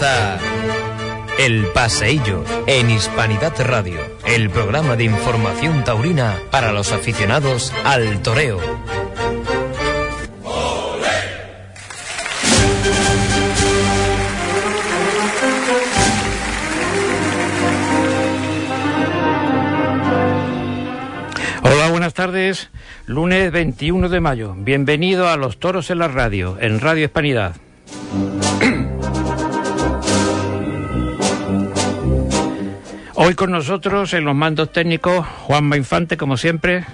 a El Paseillo en Hispanidad Radio, el programa de información taurina para los aficionados al toreo. Hola, buenas tardes. Lunes 21 de mayo. Bienvenido a Los Toros en la Radio, en Radio Hispanidad. Hoy con nosotros en los mandos técnicos Juanma Infante, como siempre,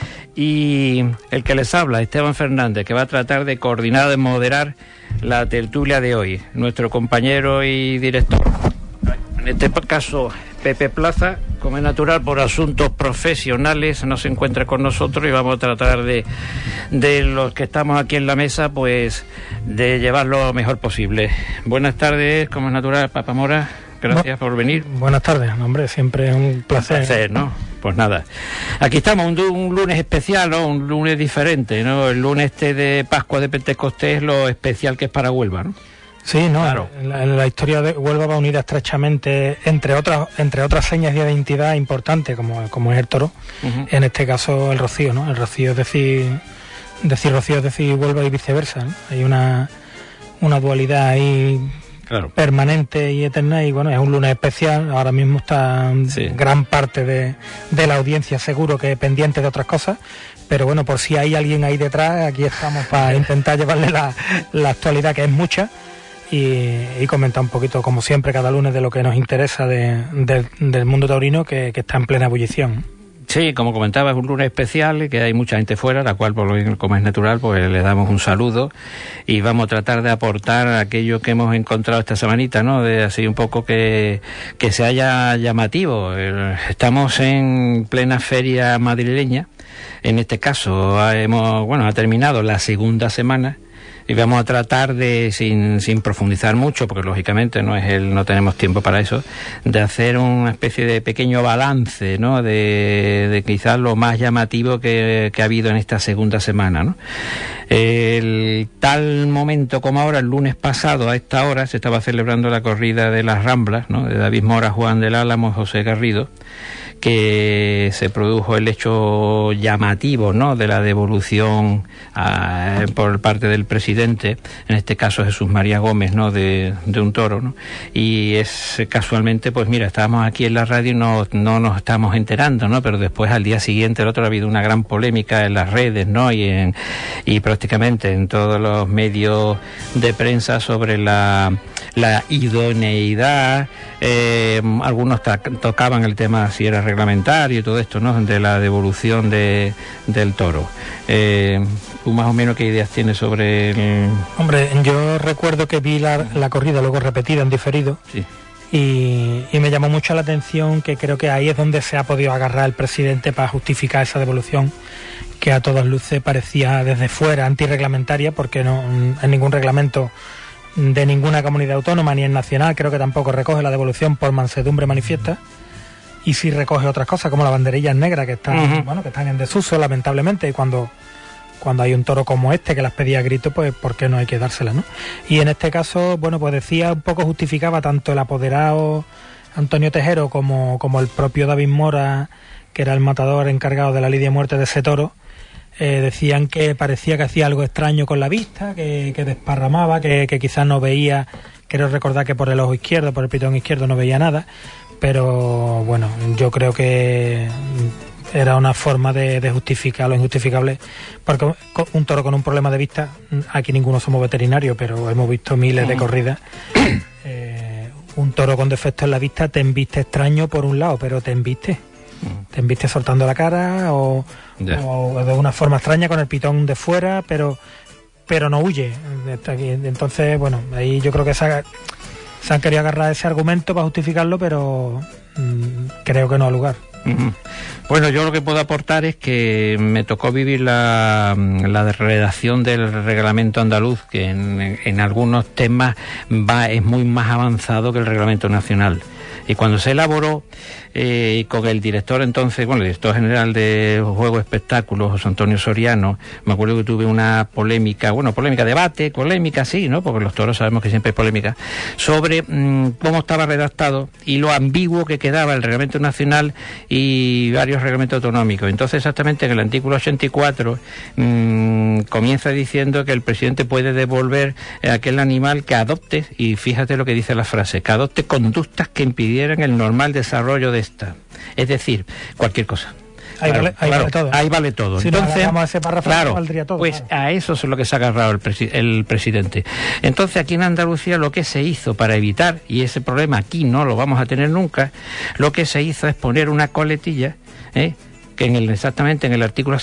y el que les habla, Esteban Fernández, que va a tratar de coordinar, de moderar la tertulia de hoy. Nuestro compañero y director, en este caso Pepe Plaza, como es natural por asuntos profesionales, no se encuentra con nosotros y vamos a tratar de los que estamos aquí en la mesa, pues de llevarlo lo mejor posible. Buenas tardes, como es natural, Papa Mora. Gracias por venir. Buenas tardes, hombre, siempre es un placer. Un placer, ¿no? Pues nada, aquí estamos, un lunes especial, ¿no? Un lunes diferente, ¿no? El lunes de Pascua de Pentecostés, lo especial que es para Huelva, ¿no? Sí, no, claro. La historia de Huelva va unida estrechamente, entre otras señas de identidad importantes, como es el toro, en este caso el rocío, ¿no? El rocío es decir rocío es decir Huelva y viceversa, ¿no? Hay una dualidad ahí, claro, permanente y eterna, y bueno, es un lunes especial. Ahora mismo está gran parte de la audiencia seguro que es pendiente de otras cosas, pero bueno, por si hay alguien ahí detrás, aquí estamos para intentar llevarle la actualidad, que es mucha, y comentar un poquito, como siempre, cada lunes de lo que nos interesa del mundo taurino, que está en plena ebullición. Sí, como comentaba, es un lunes especial, que hay mucha gente fuera, la cual, como es natural, pues le damos un saludo y vamos a tratar de aportar aquello que hemos encontrado esta semanita, ¿no? De así un poco que se haya llamativo. Estamos en plena feria madrileña. En este caso ha terminado la segunda semana. Y vamos a tratar de, sin profundizar mucho, porque lógicamente no tenemos tiempo para eso, de hacer una especie de pequeño balance, ¿no? De quizás lo más llamativo que ha habido en esta segunda semana, ¿no? El tal momento como ahora, el lunes pasado a esta hora, se estaba celebrando la corrida de las Ramblas, ¿no? De David Mora, Juan del Álamo, José Garrido, que se produjo el hecho llamativo, ¿no? De la devolución por parte del presidente, en este caso Jesús María Gómez, ¿no? De un toro, ¿no? Y es casualmente, pues mira, estábamos aquí en la radio y no nos estamos enterando, ¿no? Pero después, al día siguiente, el otro, ha habido una gran polémica en las redes, ¿no? Y prácticamente en todos los medios de prensa sobre la idoneidad. Algunos tocaban el tema si era reglamentario y todo esto, ¿no? De la devolución del toro. ¿Tú más o menos qué ideas tienes sobre el...? Hombre, yo recuerdo que vi la corrida luego repetida en diferido. Sí. Y me llamó mucho la atención que creo que ahí es donde se ha podido agarrar el presidente para justificar esa devolución, que a todas luces parecía desde fuera antirreglamentaria, porque no en ningún reglamento de ninguna comunidad autónoma, ni en nacional, creo que tampoco recoge la devolución por mansedumbre manifiesta, y sí recoge otras cosas como las banderillas negras que están que están en desuso, lamentablemente, y cuando hay un toro como este que las pedía a grito, pues ¿por qué no hay que dárselas, no? Y en este caso, bueno, pues decía, un poco justificaba tanto el apoderado Antonio Tejero como el propio David Mora, que era el matador encargado de la lidia de muerte de ese toro. Decían que parecía que hacía algo extraño con la vista, que desparramaba, que quizás no veía. Quiero recordar que por el ojo izquierdo, por el pitón izquierdo, no veía nada, pero bueno, yo creo que era una forma de justificar lo injustificable, porque un toro con un problema de vista, aquí ninguno somos veterinarios, pero hemos visto miles de corridas. Un toro con defecto en la vista te embiste extraño por un lado, pero te embiste soltando la cara o de una forma extraña con el pitón de fuera, pero no huye. Entonces, bueno, ahí yo creo que se han querido agarrar ese argumento para justificarlo, pero creo que no ha lugar. Bueno, yo lo que puedo aportar es que me tocó vivir la redacción del reglamento andaluz, que en algunos temas es muy más avanzado que el reglamento nacional. Y cuando se elaboró, con el director entonces, el director general de Juegos Espectáculos, José Antonio Soriano, me acuerdo que tuve una polémica, debate, polémica, sí, ¿no? Porque los toros sabemos que siempre hay polémica, sobre cómo estaba redactado y lo ambiguo que quedaba el Reglamento Nacional y varios reglamentos autonómicos. Entonces, exactamente en el artículo 84 comienza diciendo que el presidente puede devolver aquel animal que adopte, y fíjate lo que dice la frase, que adopte conductas que impidieran el normal desarrollo de esta. Es decir, cualquier cosa. Ahí vale todo. Si entonces, a ese párrafo, valdría todo. Pues a eso es lo que se ha agarrado el presidente. Entonces, aquí en Andalucía lo que se hizo para evitar, y ese problema aquí no lo vamos a tener nunca, lo que se hizo es poner una coletilla, que exactamente en el artículo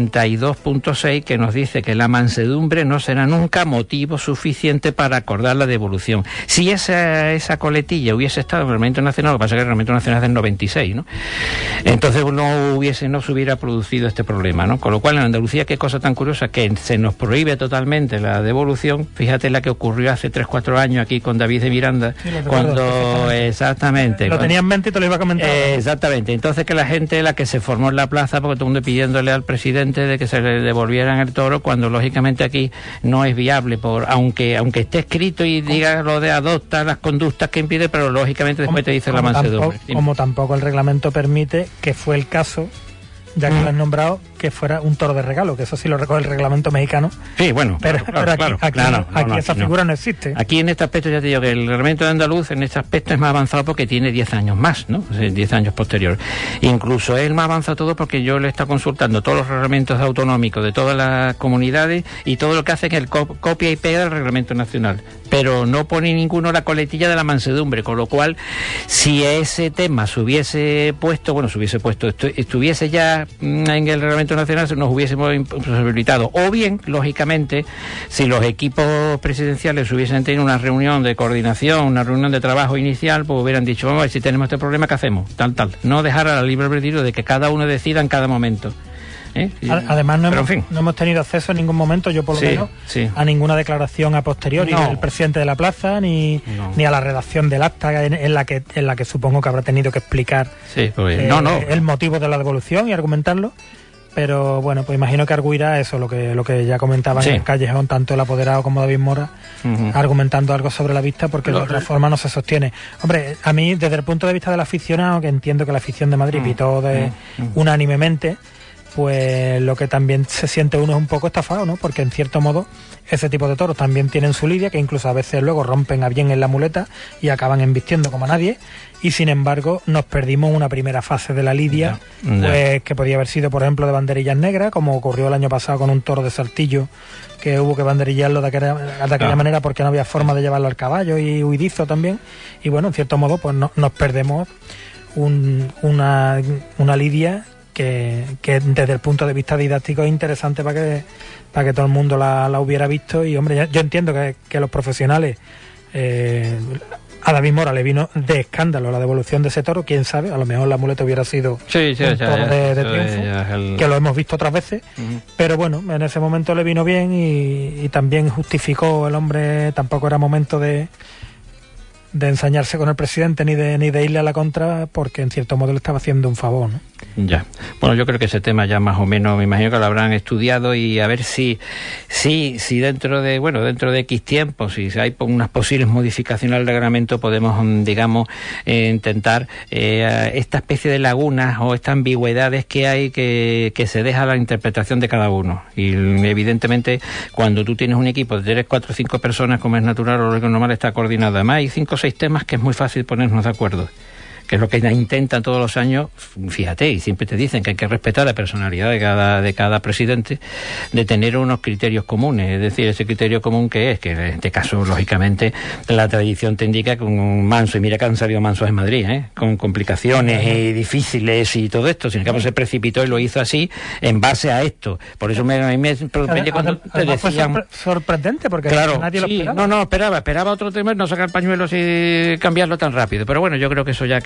62.6, que nos dice que la mansedumbre no será nunca motivo suficiente para acordar la devolución. Si esa coletilla hubiese estado en el Reglamento Nacional, lo que pasa es que el Reglamento Nacional es del 96, ¿no? Entonces no se hubiera producido este problema, ¿no? Con lo cual en Andalucía, qué cosa tan curiosa, que se nos prohíbe totalmente la devolución. Fíjate la que ocurrió hace 3-4 años aquí con David de Miranda, sí, cuando exactamente lo tenía en mente y te lo iba a comentar. Exactamente. Entonces, que la gente, la que se formó en la plaza, porque todo el mundo pidiéndole al presidente de que se le devolvieran el toro, cuando lógicamente aquí no es viable, aunque esté escrito y diga lo de adopta las conductas que impide, pero lógicamente después te dice la mansedumbre. Como tampoco el reglamento permite, que fue el caso, ya que lo has nombrado, que fuera un toro de regalo, que eso sí lo recoge el reglamento mexicano. Sí, bueno, pero aquí esa figura no existe. Aquí en este aspecto ya te digo que el reglamento de andaluz en este aspecto es más avanzado porque tiene 10 años más, ¿no? O sea, 10 años posterior. Incluso es más avanzado todo porque yo le he estado consultando todos los reglamentos autonómicos de todas las comunidades y todo lo que hace es el copia y pega del reglamento nacional, pero no pone ninguno la coletilla de la mansedumbre, con lo cual si ese tema se hubiese puesto, estuviese ya en el reglamento nacional, nos hubiésemos imposibilitado. O bien, lógicamente, si los equipos presidenciales hubiesen tenido una reunión de coordinación, una reunión de trabajo inicial, pues hubieran dicho, vamos a ver, si tenemos este problema, ¿qué hacemos? Tal. No dejar a la libre albedrío de que cada uno decida en cada momento. Además no hemos tenido acceso en ningún momento, yo por lo menos, a ninguna declaración a posteriori del presidente de la plaza ni a la redacción del acta en la que supongo que habrá tenido que explicar el motivo de la devolución y argumentarlo. Pero bueno, pues imagino que arguirá eso, lo que ya comentaban en el callejón, tanto el apoderado como David Mora, argumentando algo sobre la vista, porque de otra forma no se sostiene. Hombre, a mí, desde el punto de vista del aficionado, que entiendo que la afición de Madrid pitó unánimemente, pues lo que también se siente uno es un poco estafado, ¿no? Porque en cierto modo ese tipo de toros también tienen su lidia, que incluso a veces luego rompen a bien en la muleta y acaban embistiendo como a nadie, y sin embargo nos perdimos una primera fase de la lidia, pues que podía haber sido, por ejemplo, de banderillas negras, como ocurrió el año pasado con un toro de Saltillo, que hubo que banderillarlo de aquella manera porque no había forma de llevarlo al caballo, y huidizo también, y bueno, en cierto modo pues nos perdemos una lidia que desde el punto de vista didáctico es interesante para que todo el mundo la hubiera visto. Y hombre, yo entiendo que los profesionales, a David Mora le vino de escándalo la devolución de ese toro, quién sabe, a lo mejor la muleta hubiera sido un toro de triunfo, que lo hemos visto otras veces, pero bueno, en ese momento le vino bien y también justificó el hombre, tampoco era momento de ensañarse con el presidente ni de irle a la contra, porque en cierto modo le estaba haciendo un favor, ¿no? Ya. Bueno, yo creo que ese tema ya más o menos, me imagino que lo habrán estudiado, y a ver si dentro de X tiempo, si hay unas posibles modificaciones al reglamento, podemos, digamos, intentar esta especie de lagunas o estas ambigüedades que hay que se deja a la interpretación de cada uno. Y evidentemente, cuando tú tienes un equipo de 3, 4, 5 personas, como es natural o lo normal, está coordinado. Además, hay 5 o 6 temas que es muy fácil ponernos de acuerdo, que es lo que intentan todos los años, fíjate, y siempre te dicen que hay que respetar la personalidad de cada presidente, de tener unos criterios comunes. Es decir, ese criterio común que en este caso, lógicamente, la tradición te indica que un manso, y mira que han salido mansos en Madrid, con complicaciones difíciles y todo esto, sin embargo se precipitó y lo hizo así en base a esto. Por eso a mí me sorprendió cuando te decían... Fue sorprendente, porque claro, nadie lo esperaba. Esperaba otro tema, no sacar pañuelos y cambiarlo tan rápido. Pero bueno, yo creo que eso ya queda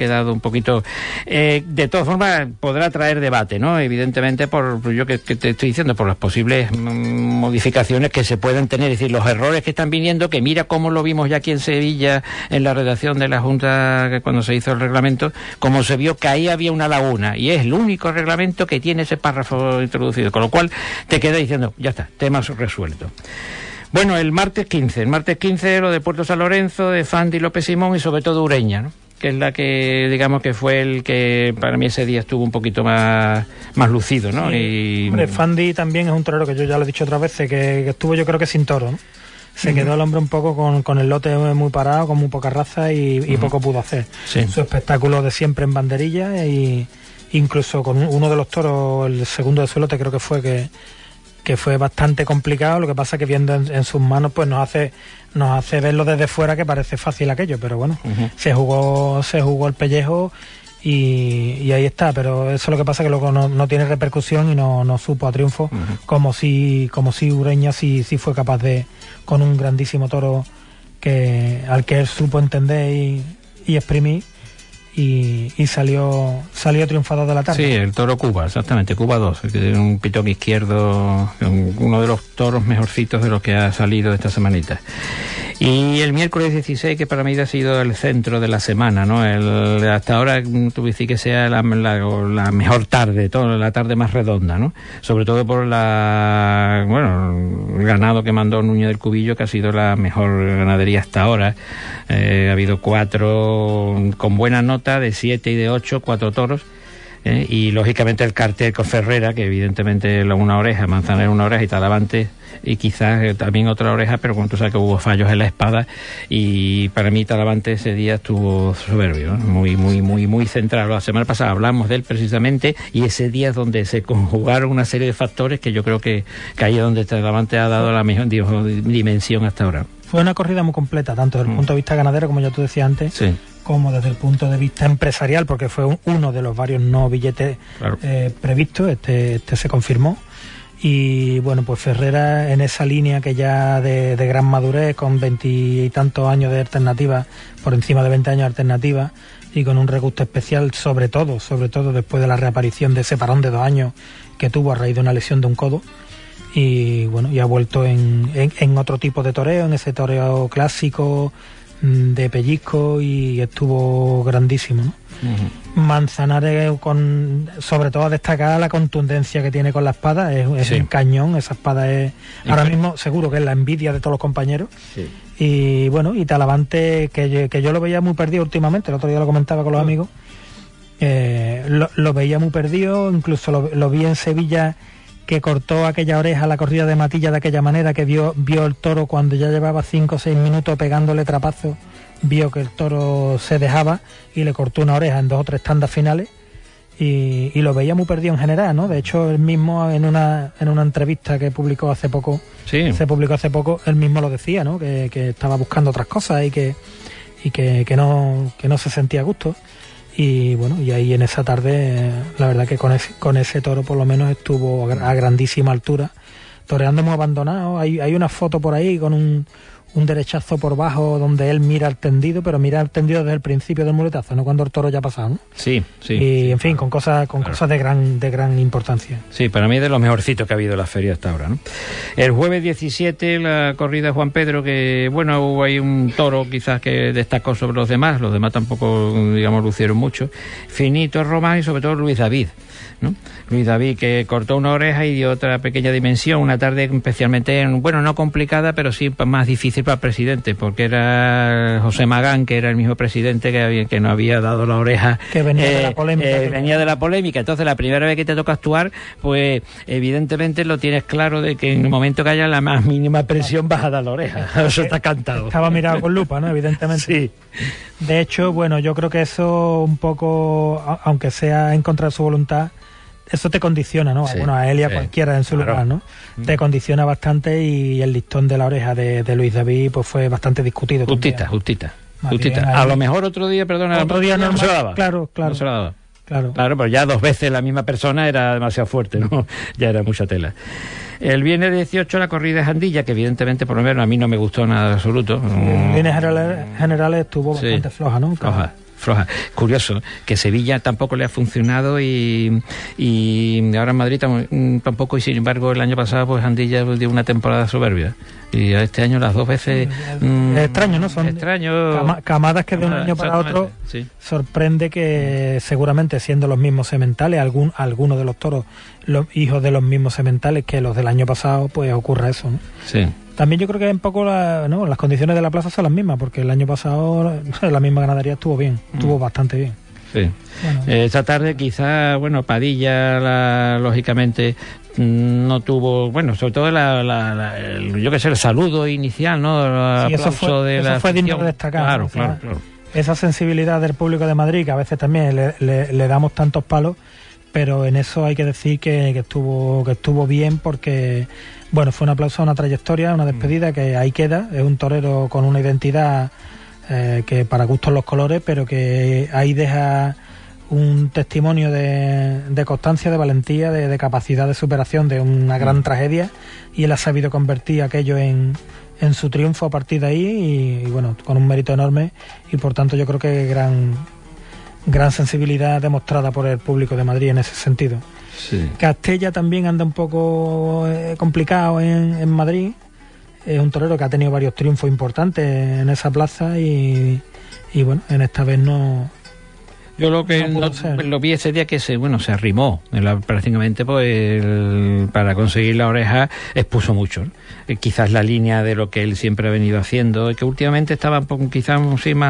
quedado un poquito... de todas formas, podrá traer debate, ¿no? Evidentemente, por yo que te estoy diciendo, por las posibles modificaciones que se puedan tener, es decir, los errores que están viniendo, que mira cómo lo vimos ya aquí en Sevilla, en la redacción de la Junta, cuando se hizo el reglamento, como se vio que ahí había una laguna, y es el único reglamento que tiene ese párrafo introducido, con lo cual te queda diciendo, ya está, tema resuelto. Bueno, el martes 15 lo de Puerto San Lorenzo, de Fandi, López Simón y sobre todo Ureña, ¿no? Que es la que, digamos, que fue el que para mí ese día estuvo un poquito más lucido, ¿no? Sí. Hombre, Fandi también es un torero que yo ya lo he dicho otras veces, que estuvo yo creo que sin toro, ¿no? Se quedó el hombre un poco con el lote muy parado, con muy poca raza y poco pudo hacer. Sí. Su espectáculo de siempre en banderilla y incluso con uno de los toros, el segundo de su lote creo que fue bastante complicado. Lo que pasa que viendo en sus manos pues nos hace verlo desde fuera que parece fácil aquello, pero bueno, se jugó el pellejo y ahí está, pero eso es lo que pasa que luego no tiene repercusión y no supo a triunfo, como si Ureña sí fue capaz de, con un grandísimo toro al que él supo entender y exprimir. Y salió triunfador de la tarde. Sí, el toro Cuba, exactamente, Cuba 2, que tiene un pitón izquierdo, uno de los toros mejorcitos de los que ha salido esta semanita. Y el miércoles 16, que para mí ha sido el centro de la semana, ¿no? Hasta ahora tú decís que sea la mejor tarde, la tarde más redonda, ¿no? Sobre todo por el ganado que mandó Núñez del Cubillo, que ha sido la mejor ganadería hasta ahora. Ha habido 4 con buena nota, de 7 y de 8, 4 toros. Y lógicamente el cartel con Ferrera, que evidentemente una oreja, Manzanero una oreja y Talavante y quizás también otra oreja, pero como tú sabes que hubo fallos en la espada, y para mí Talavante ese día estuvo soberbio, ¿no? muy centrado. La semana pasada hablamos de él precisamente, y ese día es donde se conjugaron una serie de factores que yo creo que ahí es donde Talavante ha dado la mejor dimensión hasta ahora. Fue una corrida muy completa, tanto desde el punto de vista ganadero, como ya tú decías antes, sí, como desde el punto de vista empresarial, porque fue uno de los varios no billetes previstos, este se confirmó. Y bueno, pues Ferrera en esa línea que ya de gran madurez, con 20 y tantos años de alternativa, por encima de 20 años de alternativa, y con un regusto especial, sobre todo después de la reaparición de ese parón de 2 años que tuvo a raíz de una lesión de un codo. Y bueno, y ha vuelto en otro tipo de toreo, en ese toreo clásico de pellizco, y estuvo grandísimo, ¿no? Manzanares, sobre todo a destacar la contundencia que tiene con la espada, es un cañón. Esa espada es ahora mismo seguro que es la envidia de todos los compañeros. Sí. Y bueno, y Talavante, que yo lo veía muy perdido últimamente, el otro día lo comentaba con los amigos, lo veía muy perdido, incluso lo vi en Sevilla, que cortó aquella oreja, la corrida de Matilla de aquella manera, que vio el toro cuando ya llevaba 5 o 6 minutos pegándole trapazo, vio que el toro se dejaba y le cortó una oreja en 2 o 3 tandas finales, y lo veía muy perdido en general, ¿no? De hecho, él mismo en una entrevista que publicó hace poco, él mismo lo decía, ¿no? Que estaba buscando otras cosas y que no se sentía a gusto. Y bueno, y ahí en esa tarde, la verdad que con ese toro por lo menos estuvo a grandísima altura, toreando muy abandonado. Hay una foto por ahí con un derechazo por bajo donde él mira al tendido, pero mira al tendido desde el principio del muletazo, no cuando el toro ya ha pasado, ¿no? Sí. Y en fin, con cosas de gran importancia. Sí, para mí es de los mejorcitos que ha habido en la feria hasta ahora, ¿no? El jueves 17, la corrida de Juan Pedro, que bueno, hubo ahí un toro quizás que destacó sobre los demás tampoco, digamos, lucieron mucho. Finito Román y sobre todo Luis David, ¿no? Luis David, que cortó una oreja y dio otra pequeña dimensión, una tarde especialmente, bueno, no complicada, pero sí más difícil para el presidente, porque era José Magán, que era el mismo presidente que no había dado la oreja, que venía de la polémica. Venía de la polémica. Entonces, la primera vez que te toca actuar, pues evidentemente lo tienes claro de que en el momento que haya la más mínima presión vas a dar la oreja. Eso está cantado. Estaba mirado con lupa, ¿no? Evidentemente. Sí. De hecho, bueno, yo creo que eso un poco, aunque sea en contra de su voluntad, eso te condiciona, ¿no? Sí, bueno, a él y a cualquiera en su lugar, ¿no? Te condiciona bastante, y el listón de la oreja de Luis David pues fue bastante discutido. Justita. A lo mejor otro día no se lo daba. Claro. No se lo daba. Claro, pero ya 2 veces la misma persona era demasiado fuerte, ¿no? Ya era mucha tela. El viernes 18 la corrida de Jandilla, que evidentemente por lo menos a mí no me gustó nada de absoluto. En líneas generales estuvo bastante floja, ¿no? floja. Curioso, que Sevilla tampoco le ha funcionado y ahora en Madrid tampoco, y sin embargo el año pasado pues Andilla dio una temporada soberbia. Y este año las dos veces... es extraño, ¿no? Son camadas que de un año para otro sorprende que seguramente siendo los mismos sementales, algunos de los toros, los hijos de los mismos sementales que los del año pasado, pues ocurra eso, ¿no? Sí. También yo creo que un poco las condiciones de la plaza son las mismas, porque el año pasado la misma ganadería estuvo bien, estuvo bastante bien. Sí. Bueno. Esta tarde quizá, Padilla, lógicamente, no tuvo, sobre todo el saludo inicial, ¿no? Sí, eso fue digno de destacar. Claro. Esa sensibilidad del público de Madrid, que a veces también le damos tantos palos, pero en eso hay que decir que estuvo bien, porque fue un aplauso a una trayectoria, una despedida que ahí queda. Es un torero con una identidad que para gustos los colores, pero que ahí deja un testimonio de constancia, de valentía, de capacidad de superación de una gran tragedia, y él ha sabido convertir aquello en su triunfo a partir de ahí, y con un mérito enorme, y por tanto yo creo que gran sensibilidad demostrada por el público de Madrid en ese sentido. Sí. Castella también anda un poco complicado en Madrid. Es un torero que ha tenido varios triunfos importantes en esa plaza y en esta vez no. Yo lo que lo vi ese día que se arrimó prácticamente, pues para conseguir la oreja expuso mucho, ¿no? Quizás la línea de lo que él siempre ha venido haciendo, que últimamente estaba quizás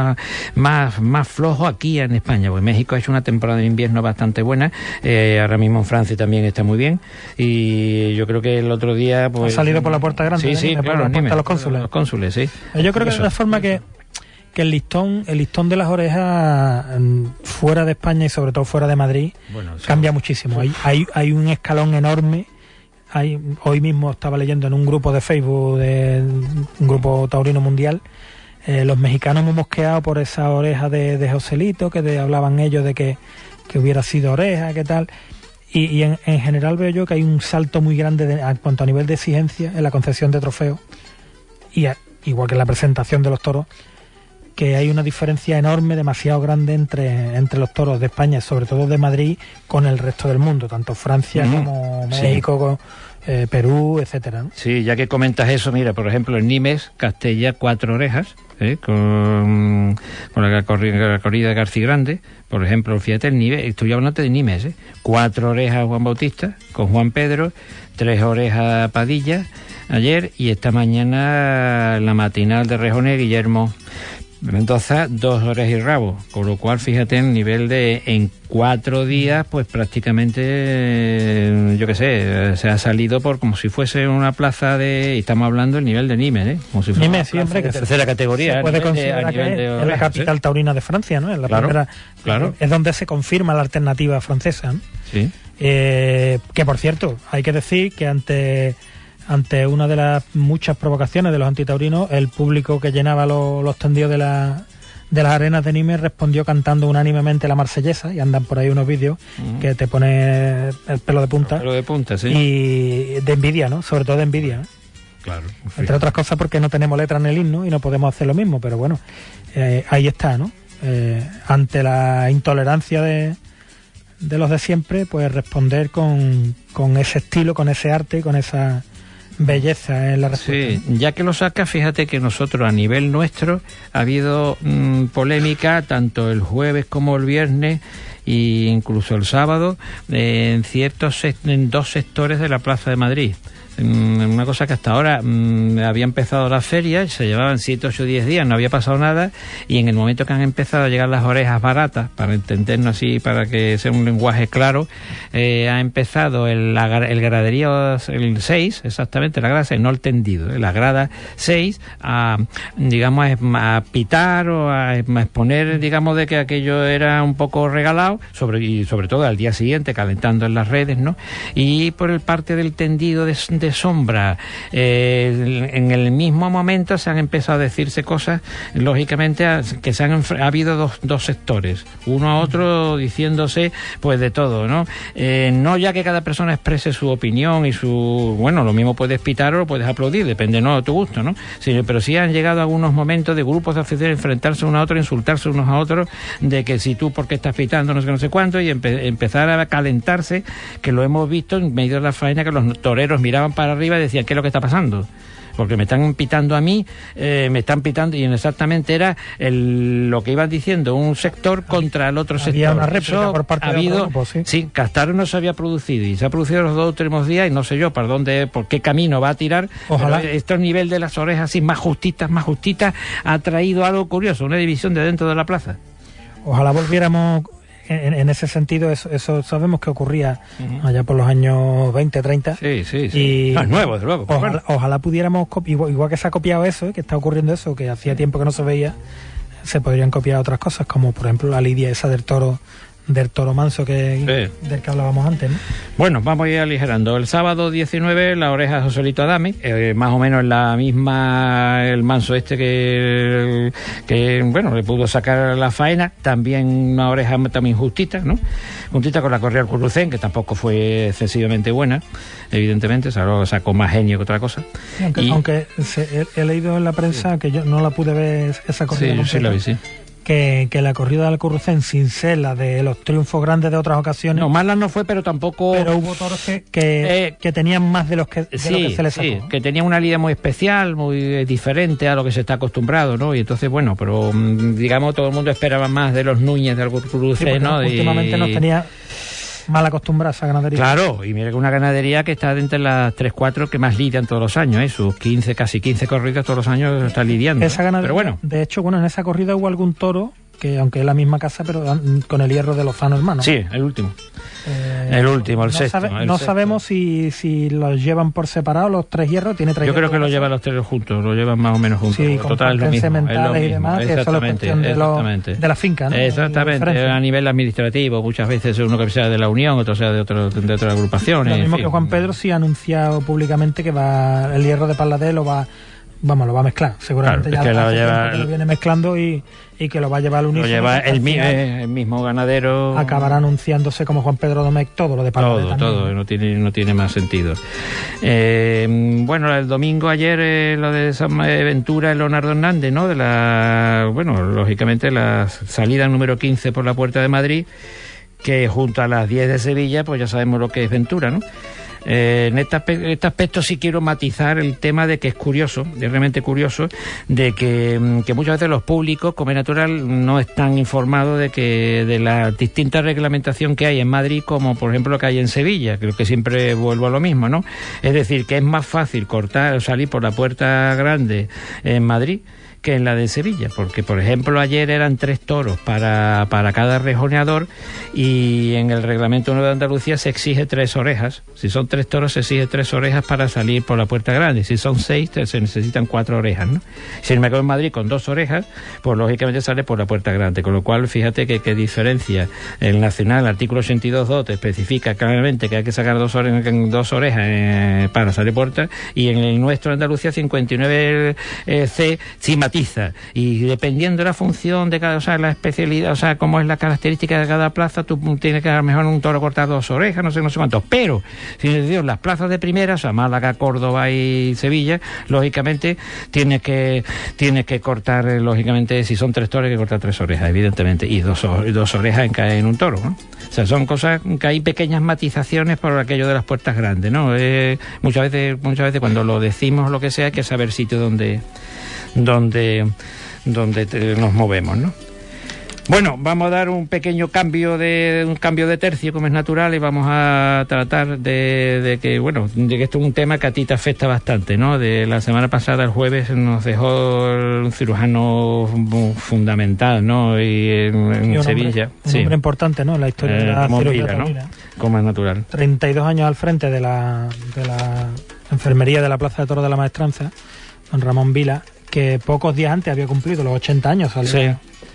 más flojo aquí en España, pues México ha hecho una temporada de invierno bastante buena, ahora mismo en Francia también está muy bien, y yo creo que el otro día pues ha salido por la puerta grande, sí, claro, por la puerta de los cónsules, sí. Yo creo que de la forma que el listón de las orejas fuera de España y sobre todo fuera de Madrid cambia muchísimo. Hay un escalón enorme. Hoy mismo estaba leyendo en un grupo de Facebook, un grupo taurino mundial, los mexicanos hemos mosqueado por esa oreja de Joselito, que hablaban ellos de que hubiera sido oreja, qué tal. Y en general veo yo que hay un salto muy grande en cuanto a nivel de exigencia en la concepción de trofeos, y igual que en la presentación de los toros, que hay una diferencia enorme, demasiado grande entre los toros de España, sobre todo de Madrid, con el resto del mundo, tanto Francia como México, Perú, etcétera, ¿no? Sí, ya que comentas eso, mira, por ejemplo, en Nimes, Castella, 4 orejas, con la corrida de García Grande, por ejemplo, fíjate el Nimes, estoy hablando de Nimes, 4 orejas Juan Bautista, con Juan Pedro, 3 orejas Padilla, ayer, y esta mañana la matinal de Rejones, Guillermo Mendoza, 2 orejas y rabo, con lo cual fíjate el nivel en 4 días, pues prácticamente se ha salido por como si fuese una plaza y estamos hablando del nivel de Nimes, como si fuese Nimes, siempre que tercera categoría, se puede considerar que es la capital taurina de Francia, ¿no? Claro. Es donde se confirma la alternativa francesa, ¿no? Sí. Que por cierto, hay que decir que ante una de las muchas provocaciones de los antitaurinos, el público que llenaba los tendidos de las arenas de Nimes respondió cantando unánimemente la marsellesa, y andan por ahí unos vídeos que te pone el pelo de punta. El pelo de punta, sí. Y de envidia, ¿no? Sobre todo de envidia, ¿no? Claro. Entre otras cosas porque no tenemos letra en el himno y no podemos hacer lo mismo, pero ahí está, ¿no? Ante la intolerancia de los de siempre, pues responder con ese estilo, con ese arte y con esa belleza en la respuesta. Sí, ya que lo sacas, fíjate que nosotros a nivel nuestro ha habido polémica tanto el jueves como el viernes e incluso el sábado en 2 sectores de la Plaza de Madrid. Una cosa que hasta ahora había empezado la feria, se llevaban 7, 8, 10 días, no había pasado nada, y en el momento que han empezado a llegar las orejas baratas, para entendernos así, para que sea un lenguaje claro, ha empezado el graderío, el 6, exactamente, la grada 6, no el tendido, la grada 6, a pitar o a exponer, digamos, de que aquello era un poco regalado, ¿no? Sobre todo al día siguiente, calentando en las redes, ¿no? Y por el parte del tendido de sombra, en el mismo momento se han empezado a decirse cosas, lógicamente, que ha habido dos sectores, uno a otro diciéndose, pues, de todo, ¿no? No ya que cada persona exprese su opinión y bueno, lo mismo puedes pitar o lo puedes aplaudir, depende, ¿no?, de tu gusto, ¿no? Sí, pero sí han llegado algunos momentos de grupos de aficionados a enfrentarse uno a otro, insultarse unos a otros, de que si tú, ¿por qué estás pitando? No sé cuánto, y empezar a calentarse, que lo hemos visto en medio de la faena, que los toreros miraban para arriba y decían, ¿qué es lo que está pasando? Porque me están pitando a mí, me están pitando, y exactamente era lo que iban diciendo, un sector contra el otro sector. Había una réplica por parte de otro grupo, sí. Sí, Castaro no se había producido, y se ha producido los 2 últimos días, y no sé yo por qué camino va a tirar. Ojalá. Pero este nivel de las orejas así más justitas, ha traído algo curioso, una división de dentro de la plaza. Ojalá volviéramos... En ese sentido, eso sabemos que ocurría allá por los años 20, 30. Sí. Y no es nuevo, desde luego. Ojalá pudiéramos, igual que se ha copiado eso, que está ocurriendo eso, que hacía tiempo que no se veía, se podrían copiar otras cosas, como por ejemplo la lidia esa del toro manso del que hablábamos antes, ¿no? Bueno, vamos a ir aligerando. El sábado 19, la oreja de Joselito Adame, más o menos la misma, el manso que bueno, le pudo sacar la faena, también una oreja también justita, ¿no? Juntita con la correa del Currucén, que tampoco fue excesivamente buena, evidentemente, sacó más genio que otra cosa. Aunque he leído en la prensa, que yo no la pude ver esa corrida. Sí, yo sí la vi, sí. Que la corrida del Currucén, sin ser la de los triunfos grandes de otras ocasiones... No, mala no fue, pero tampoco... Pero hubo toros que tenían más de los que se les sacó. Sí, que tenían una lidia muy especial, muy diferente a lo que se está acostumbrado, ¿no? Y entonces, bueno, pero digamos, todo el mundo esperaba más de los Núñez del Currucén, sí, ¿no? Últimamente nos tenía mal acostumbrada esa ganadería. Claro, y mira que una ganadería que está entre las 3-4 que más lidian todos los años, sus casi 15 corridas todos los años está lidiando. Esa ganadería, pero bueno. De hecho, en esa corrida hubo algún toro que, aunque es la misma casa, pero con el hierro de Lozano hermano. Sí, el último. El sexto. No sabemos si los llevan por separado los 3 hierros. Tiene 3 Yo creo que los llevan los 3 juntos, los llevan más o menos juntos. Sí, con total, es lo mismo. Y demás, exactamente, de la finca, ¿no? Exactamente, a nivel administrativo, muchas veces uno que sea de la Unión, otro sea de otra agrupación. Lo mismo que Juan Pedro sí ha anunciado públicamente que el hierro de Parladé lo va a mezclar. Seguramente claro, ya lo viene mezclando y que lo va a llevar al unísono. Lo lleva el mismo ganadero. Acabará anunciándose como Juan Pedro Domecq todo lo de Parladé. Todo, no tiene más sentido. Bueno, el domingo ayer lo de San Ventura y Leonardo Hernández, ¿no? Lógicamente la salida número 15 por la Puerta de Madrid, que junto a las 10 de Sevilla, pues ya sabemos lo que es Ventura, ¿no? En este aspecto sí quiero matizar el tema de que es curioso, es realmente curioso, de que muchas veces los públicos, como es natural, no están informados de la distinta reglamentación que hay en Madrid, como por ejemplo lo que hay en Sevilla. Creo que siempre vuelvo a lo mismo, ¿no? Es decir, que es más fácil salir por la Puerta Grande en Madrid que en la de Sevilla, porque por ejemplo ayer eran 3 toros para cada rejoneador, y en el reglamento nuevo de Andalucía se exige 3 orejas. Si son 3 toros se exige 3 orejas para salir por la Puerta Grande. Si son 6 se necesitan 4 orejas, ¿no? Si me quedo en Madrid con 2 orejas, pues lógicamente sale por la Puerta Grande, con lo cual fíjate que diferencia. El Nacional, el artículo 82.2 te especifica claramente que hay que sacar 2 orejas para salir puerta, y en el nuestro Andalucía 59C sí matiza, y dependiendo de la función de cada, la especialidad, cómo es la característica de cada plaza, tú tienes que a lo mejor un toro cortar 2 orejas, no sé cuántos, pero si las plazas de primera, Málaga, Córdoba y Sevilla, lógicamente tienes que cortar, lógicamente, si son 3 toros hay que cortar 3 orejas, evidentemente, y 2 orejas en un toro, ¿no? O sea, son cosas que hay pequeñas matizaciones por aquello de las puertas grandes, ¿no? Muchas veces cuando lo decimos, lo que sea, hay que saber sitio donde nos movemos, ¿no? Bueno, vamos a dar un pequeño cambio de tercio, como es natural, y vamos a tratar de que esto es un tema que a ti te afecta bastante, ¿no? De la semana pasada, el jueves, nos dejó un cirujano fundamental, ¿no? Y en Sevilla. Un hombre importante, ¿no? En la historia de la cirugía, ¿no? Como es natural. 32 años al frente de la enfermería de la Plaza de Toros de la Maestranza, don Ramón Vila, que pocos días antes había cumplido los 80 años. Sí.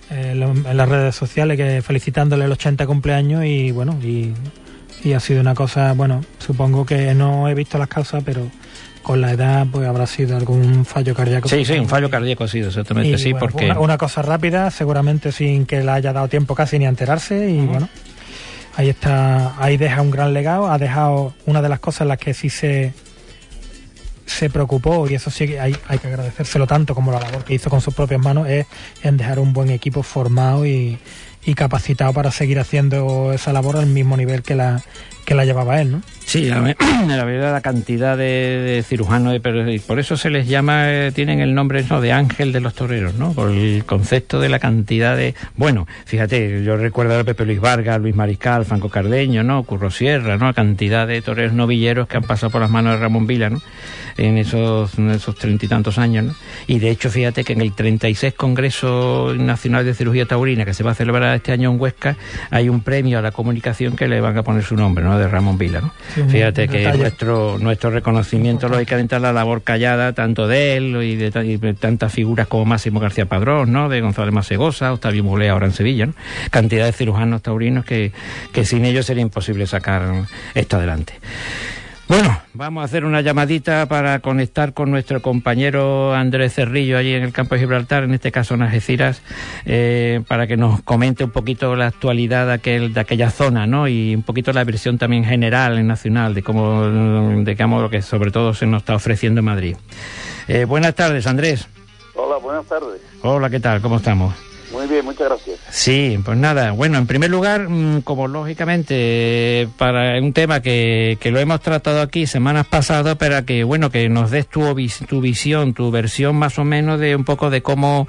en las redes sociales, que felicitándole el 80 cumpleaños, y bueno, y ha sido una cosa, bueno, supongo que no he visto las causas, pero con la edad pues habrá sido algún fallo cardíaco. Sí, un fallo cardíaco ha sido, exactamente, y, sí, bueno, porque... Una cosa rápida, seguramente sin que le haya dado tiempo casi ni a enterarse, y bueno, ahí está, ahí deja un gran legado, ha dejado una de las cosas en las que sí se preocupó, y eso sí que hay que agradecérselo tanto como la labor que hizo con sus propias manos, es en dejar un buen equipo formado y capacitado para seguir haciendo esa labor al mismo nivel que la llevaba él, ¿no? Sí, la verdad, la cantidad de cirujanos, y por eso se les llama, tienen el nombre, ¿no?, de ángel de los toreros, ¿no? Por el concepto de la cantidad de... Bueno, fíjate, yo recuerdo a Pepe Luis Vargas, Luis Mariscal, Franco Cardeño, ¿no?, Curro Sierra, ¿no?, la cantidad de toreros novilleros que han pasado por las manos de Ramón Vila, ¿no?, en esos 30 y tantos años, ¿no? Y de hecho, fíjate que en el 36 Congreso Nacional de Cirugía Taurina, que se va a celebrar este año en Huesca, hay un premio a la comunicación que le van a poner su nombre, ¿no?, de Ramón Vila, ¿no? Sí, fíjate que nuestro reconocimiento, lógicamente, a la labor callada tanto de él y de tantas figuras como Máximo García Padrón, ¿no?, de González Masegosa, Octavio Mulea ahora en Sevilla, ¿no?, cantidad de cirujanos taurinos que sin ellos sería imposible sacar esto adelante. Bueno, vamos a hacer una llamadita para conectar con nuestro compañero Andrés Cerrillo allí en el campo de Gibraltar, en este caso en Algeciras, para que nos comente un poquito la actualidad de aquella zona, ¿no?, y un poquito la versión también general, nacional, de cómo lo que sobre todo se nos está ofreciendo en Madrid. Buenas tardes, Andrés. Hola, buenas tardes. Hola, ¿qué tal? ¿Cómo estamos? Muy bien, muchas gracias. Sí, pues nada, bueno, en primer lugar, como lógicamente para un tema que lo hemos tratado aquí semanas pasadas, para que, bueno, que nos des tu visión, tu versión más o menos de un poco de cómo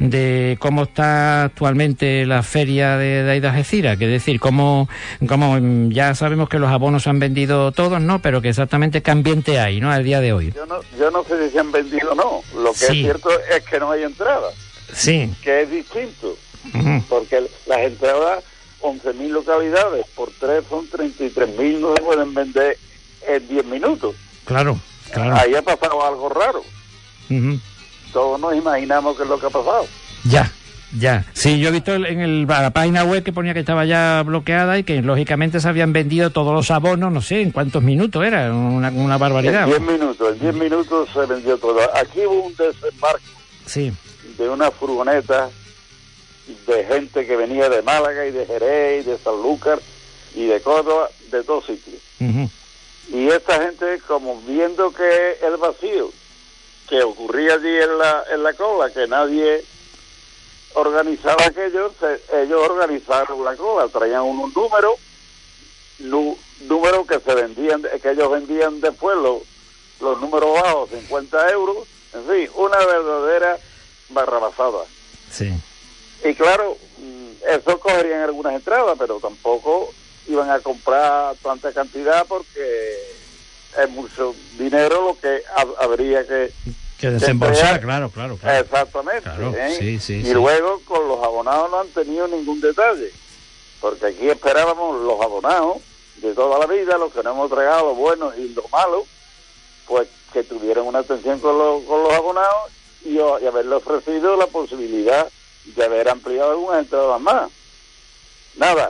está actualmente la feria de Algeciras, que es decir, cómo ya sabemos que los abonos se han vendido todos, ¿no?, pero que exactamente qué ambiente hay, ¿no?, al día de hoy. Yo no sé si se han vendido o no, lo que sí es cierto es que no hay entradas. Sí. Que es distinto, porque las entradas, 11.000 localidades, por 3 son 33.000, no se pueden vender en 10 minutos. Claro. Ahí ha pasado algo raro. Todos nos imaginamos qué es lo que ha pasado. Ya. Sí, yo he visto en la página web que ponía que estaba ya bloqueada y que lógicamente se habían vendido todos los abonos, no sé en cuántos minutos era, una barbaridad. En 10 minutos se vendió todo. Aquí hubo un desembarco. Sí. De una furgoneta de gente que venía de Málaga y de Jerez y de Sanlúcar y de Córdoba, de todos sitios. Y esta gente, como viendo que el vacío que ocurría allí en la cola, que nadie organizaba aquello, ellos organizaron la cola, traían unos números que se vendían, que ellos vendían después los números bajos, 50 euros, en fin, una verdadera barrabasada. Sí. Y claro, eso cogerían algunas entradas, pero tampoco iban a comprar tanta cantidad porque es mucho dinero lo que habría que desembolsar, claro. Exactamente. Claro, sí. Luego con los abonados no han tenido ningún detalle, porque aquí esperábamos los abonados de toda la vida, los que nos hemos entregado, lo bueno y lo malo, pues que tuvieran una atención con los abonados y haberle ofrecido la posibilidad de haber ampliado algunas entradas más. Nada.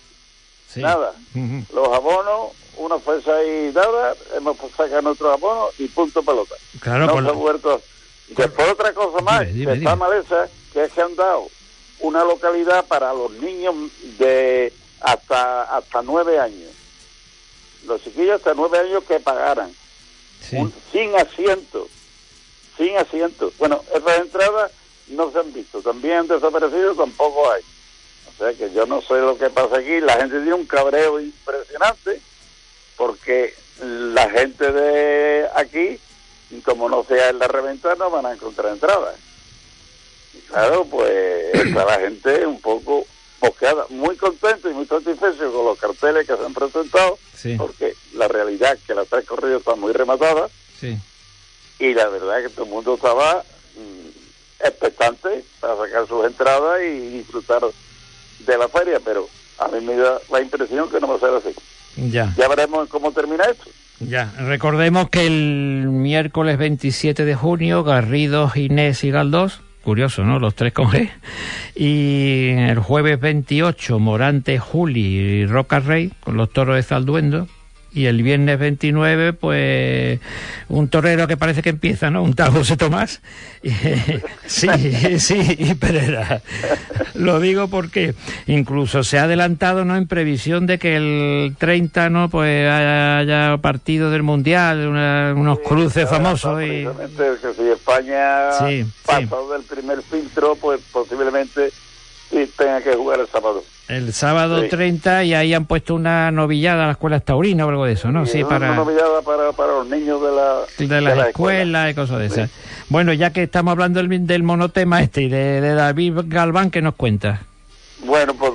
Los abonos, una fuerza ahí dada, hemos sacado nuestros abonos y punto pelota. Claro, no se ha vuelto. Después otra cosa más, dime. está maleza, que es que han dado una localidad para los niños de hasta 9 años. Los chiquillos hasta 9 años que pagaran. Sin asiento. Bueno, esas entradas no se han visto, también han desaparecido, tampoco hay. O sea que yo no sé lo que pasa aquí. La gente tiene un cabreo impresionante porque la gente de aquí, como no sea en la reventa, no van a encontrar entradas. Y claro, pues está la gente un poco mosqueada, muy contento y muy satisfecho con los carteles que se han presentado, porque la realidad es que las 3 corridas están muy rematadas. Y la verdad es que todo el mundo estaba expectante para sacar sus entradas y disfrutar de la feria, pero a mí me da la impresión que no va a ser así. Ya veremos cómo termina esto. Recordemos que el miércoles 27 de junio, Garrido, Ginés y Galdós curioso, ¿no? Los 3 con G. Y el jueves 28, Morante, Juli y Roca Rey, con los toros de Zalduendo. Y el viernes 29, pues, un torero que parece que empieza, ¿no? Un tal José Tomás. Sí, y Pereira. Lo digo porque incluso se ha adelantado, ¿no? En previsión de que el 30, ¿no? Pues haya partido del Mundial, unos cruces famosos. Y que si España pasa del primer filtro, pues posiblemente sí tenga que jugar el sábado. El sábado 30, y ahí han puesto una novillada a la escuela taurina o algo de eso, ¿no? Sí, una novillada para los niños de las escuelas y cosas de esas. Bueno, ya que estamos hablando del monotema y de David Galván, ¿qué nos cuenta? Bueno, pues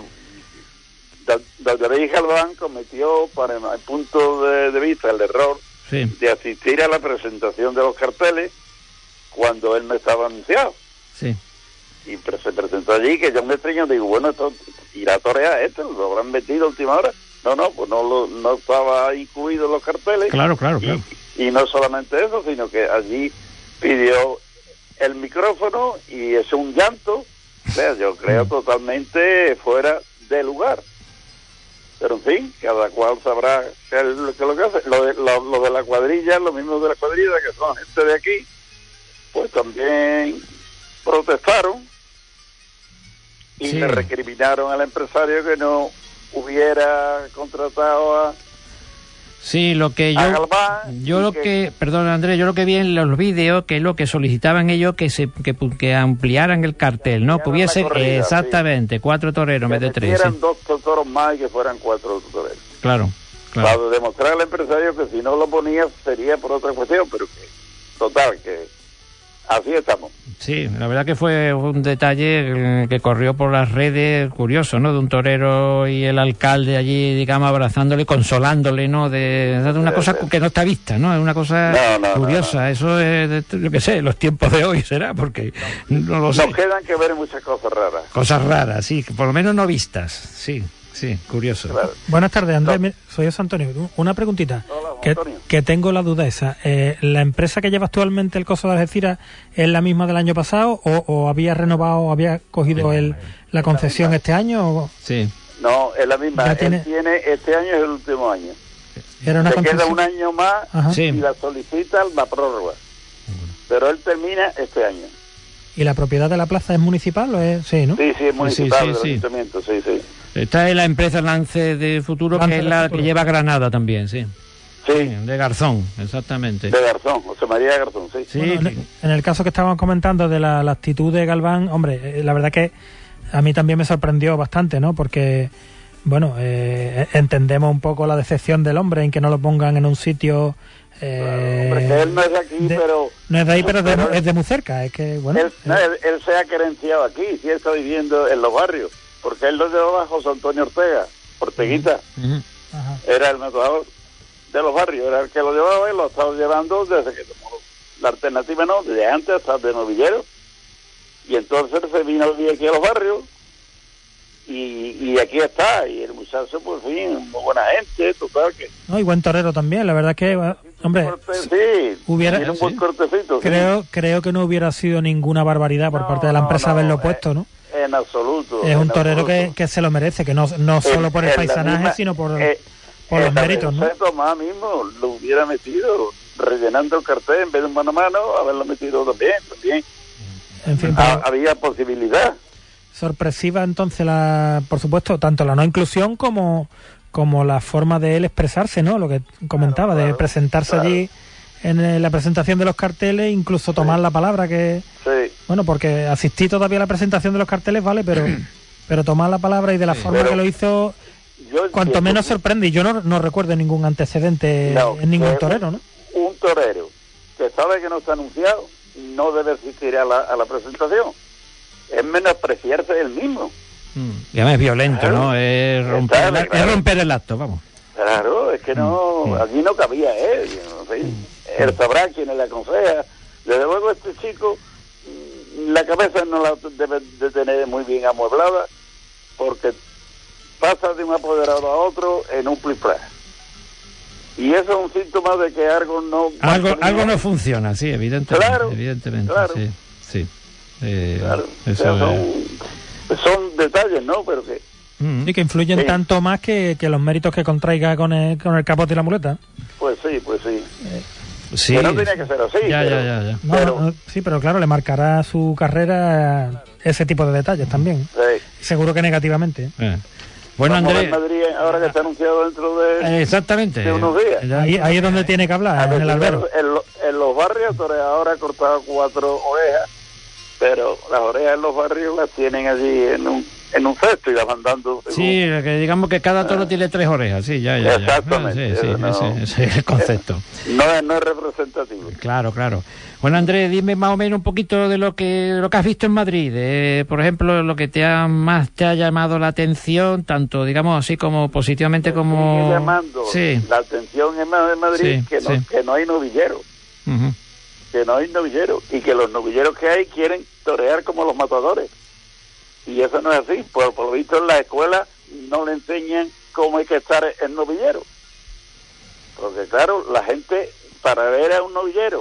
David Galván cometió, para el punto de vista, el error de asistir a la presentación de los carteles cuando él no estaba anunciado. Sí. Y se presentó allí, que yo me extraño, digo, bueno, esto irá a torear lo habrán metido a última hora. No, pues no estaba incluido en los carteles. Claro. Y no solamente eso, sino que allí pidió el micrófono y es un llanto, o sea, yo creo totalmente fuera de lugar. Pero en fin, cada cual sabrá qué es lo que hace. Lo de la cuadrilla, lo mismo de la cuadrilla, que son gente de aquí, pues también protestaron y le recriminaron al empresario que no hubiera contratado a perdón Andrés, yo lo que vi en los vídeos, que es lo que solicitaban ellos, que ampliaran el cartel, ¿no? Pudiese corrida, exactamente, 4 toreros en vez de 3. Que 2 toros más y que fueran 4 toreros. Claro. Para demostrar al empresario que si no lo ponía sería por otra cuestión, pero que total, que así estamos. Sí, la verdad que fue un detalle que corrió por las redes, curioso, ¿no? De un torero y el alcalde allí, digamos, abrazándole, consolándole, ¿no? De una cosa que no está vista, ¿no? Es una cosa curiosa. No. Eso es, yo qué sé, los tiempos de hoy será, porque no lo sé. Nos quedan que ver muchas cosas raras. Cosas raras, sí, por lo menos no vistas, sí. Sí, curioso. Claro. Buenas tardes, Andrés. Soy José Antonio. Una preguntita. Hola, que tengo la duda esa. ¿La empresa que lleva actualmente el coso de Algeciras es la misma del año pasado o había renovado, había cogido la concesión este año? O... Sí. No, es la misma. Este año es el último año. Era una concesión. Queda un año más y la solicita la prórroga. Pero él termina este año. ¿Y la propiedad de la plaza es municipal o es...? Sí, ¿no? Sí, es municipal, del ayuntamiento, sí. Esta es la empresa Lance de Futuro, que es la que lleva Granada también, sí. Sí. De Garzón, exactamente. De Garzón, José María Garzón, sí. Bueno, en el caso que estábamos comentando de la actitud de Galván, hombre, la verdad que a mí también me sorprendió bastante, ¿no? Porque, bueno, entendemos un poco la decepción del hombre en que no lo pongan en un sitio... hombre, que él no es de aquí, pero... No es de ahí, pero es de muy cerca, es que, bueno... Él se ha querenciado aquí, sí está viviendo en los barrios, porque él lo llevaba a José Antonio Orteguita, era el matador de los barrios, era el que lo llevaba y lo estaba llevando desde que tomó la alternativa, no, desde antes hasta de novillero, y entonces se vino a vivir aquí a los barrios, y aquí está, y el muchacho, pues, fin, muy buena gente, total, que... No, y buen torero también, la verdad que, hombre, tiene un buen cortecito. Creo que no hubiera sido ninguna barbaridad por parte de la empresa haberlo puesto, ¿no? En absoluto. Es un torero que se lo merece, que no solo por el paisanaje, sino por los méritos, ¿no? Tomás mismo lo hubiera metido rellenando el cartel en vez de un mano a mano, haberlo metido también. En fin, había posibilidad. Sorpresiva entonces, por supuesto, tanto la no inclusión como la forma de él expresarse, ¿no? Lo que comentaba, de presentarse allí en la presentación de los carteles, incluso tomar la palabra, que... Sí. Bueno, porque asistí todavía a la presentación de los carteles, ¿vale? Pero tomar la palabra y de la forma que lo hizo, cuanto menos sorprende. Y yo no recuerdo ningún antecedente en ningún torero, ¿no? Un torero que sabe que no está anunciado no debe asistir a la presentación. Es menospreciarse él mismo. Y además es violento, ¿no? Es romper el acto, vamos. Claro, es que allí no cabía él, él sabrá quién le aconseja. Desde luego este chico, la cabeza no la debe de tener muy bien amueblada, porque pasa de un apoderado a otro en un plis-plas. Y eso es un síntoma de que algo no... Algo no funciona, sí, evidentemente. Claro. Sí. Claro, son detalles, ¿no? Pero que... Y que influyen tanto más que los méritos que contraiga con el capote y la muleta. Pues sí. Sí. Que no tenía que ser así. Ya. Sí, pero claro, le marcará su carrera ese tipo de detalles también. Sí. Seguro que negativamente. Bueno, Andrés... Madrid, ahora que está anunciado dentro de... Exactamente. De unos días. Ahí es donde tiene que hablar, en el albero. En los barrios, ahora ha cortado 4 orejas, pero las orejas en los barrios las tienen allí en un cesto y las van dando. Sí, que digamos que cada toro tiene 3 orejas, sí, ya. Exactamente. Ese es el concepto. No es representativo. Claro. Bueno, Andrés, dime más o menos un poquito de lo que has visto en Madrid, por ejemplo, lo que más te ha llamado la atención, tanto, digamos, así como positivamente como... Sigue llamando la atención en Madrid, que no hay novilleros. Uh-huh. Que no hay novilleros, y que los novilleros que hay quieren torear como los matadores. Y eso no es así. Por lo visto en la escuela no le enseñan cómo hay que estar en novillero. Porque claro, la gente, para ver a un novillero,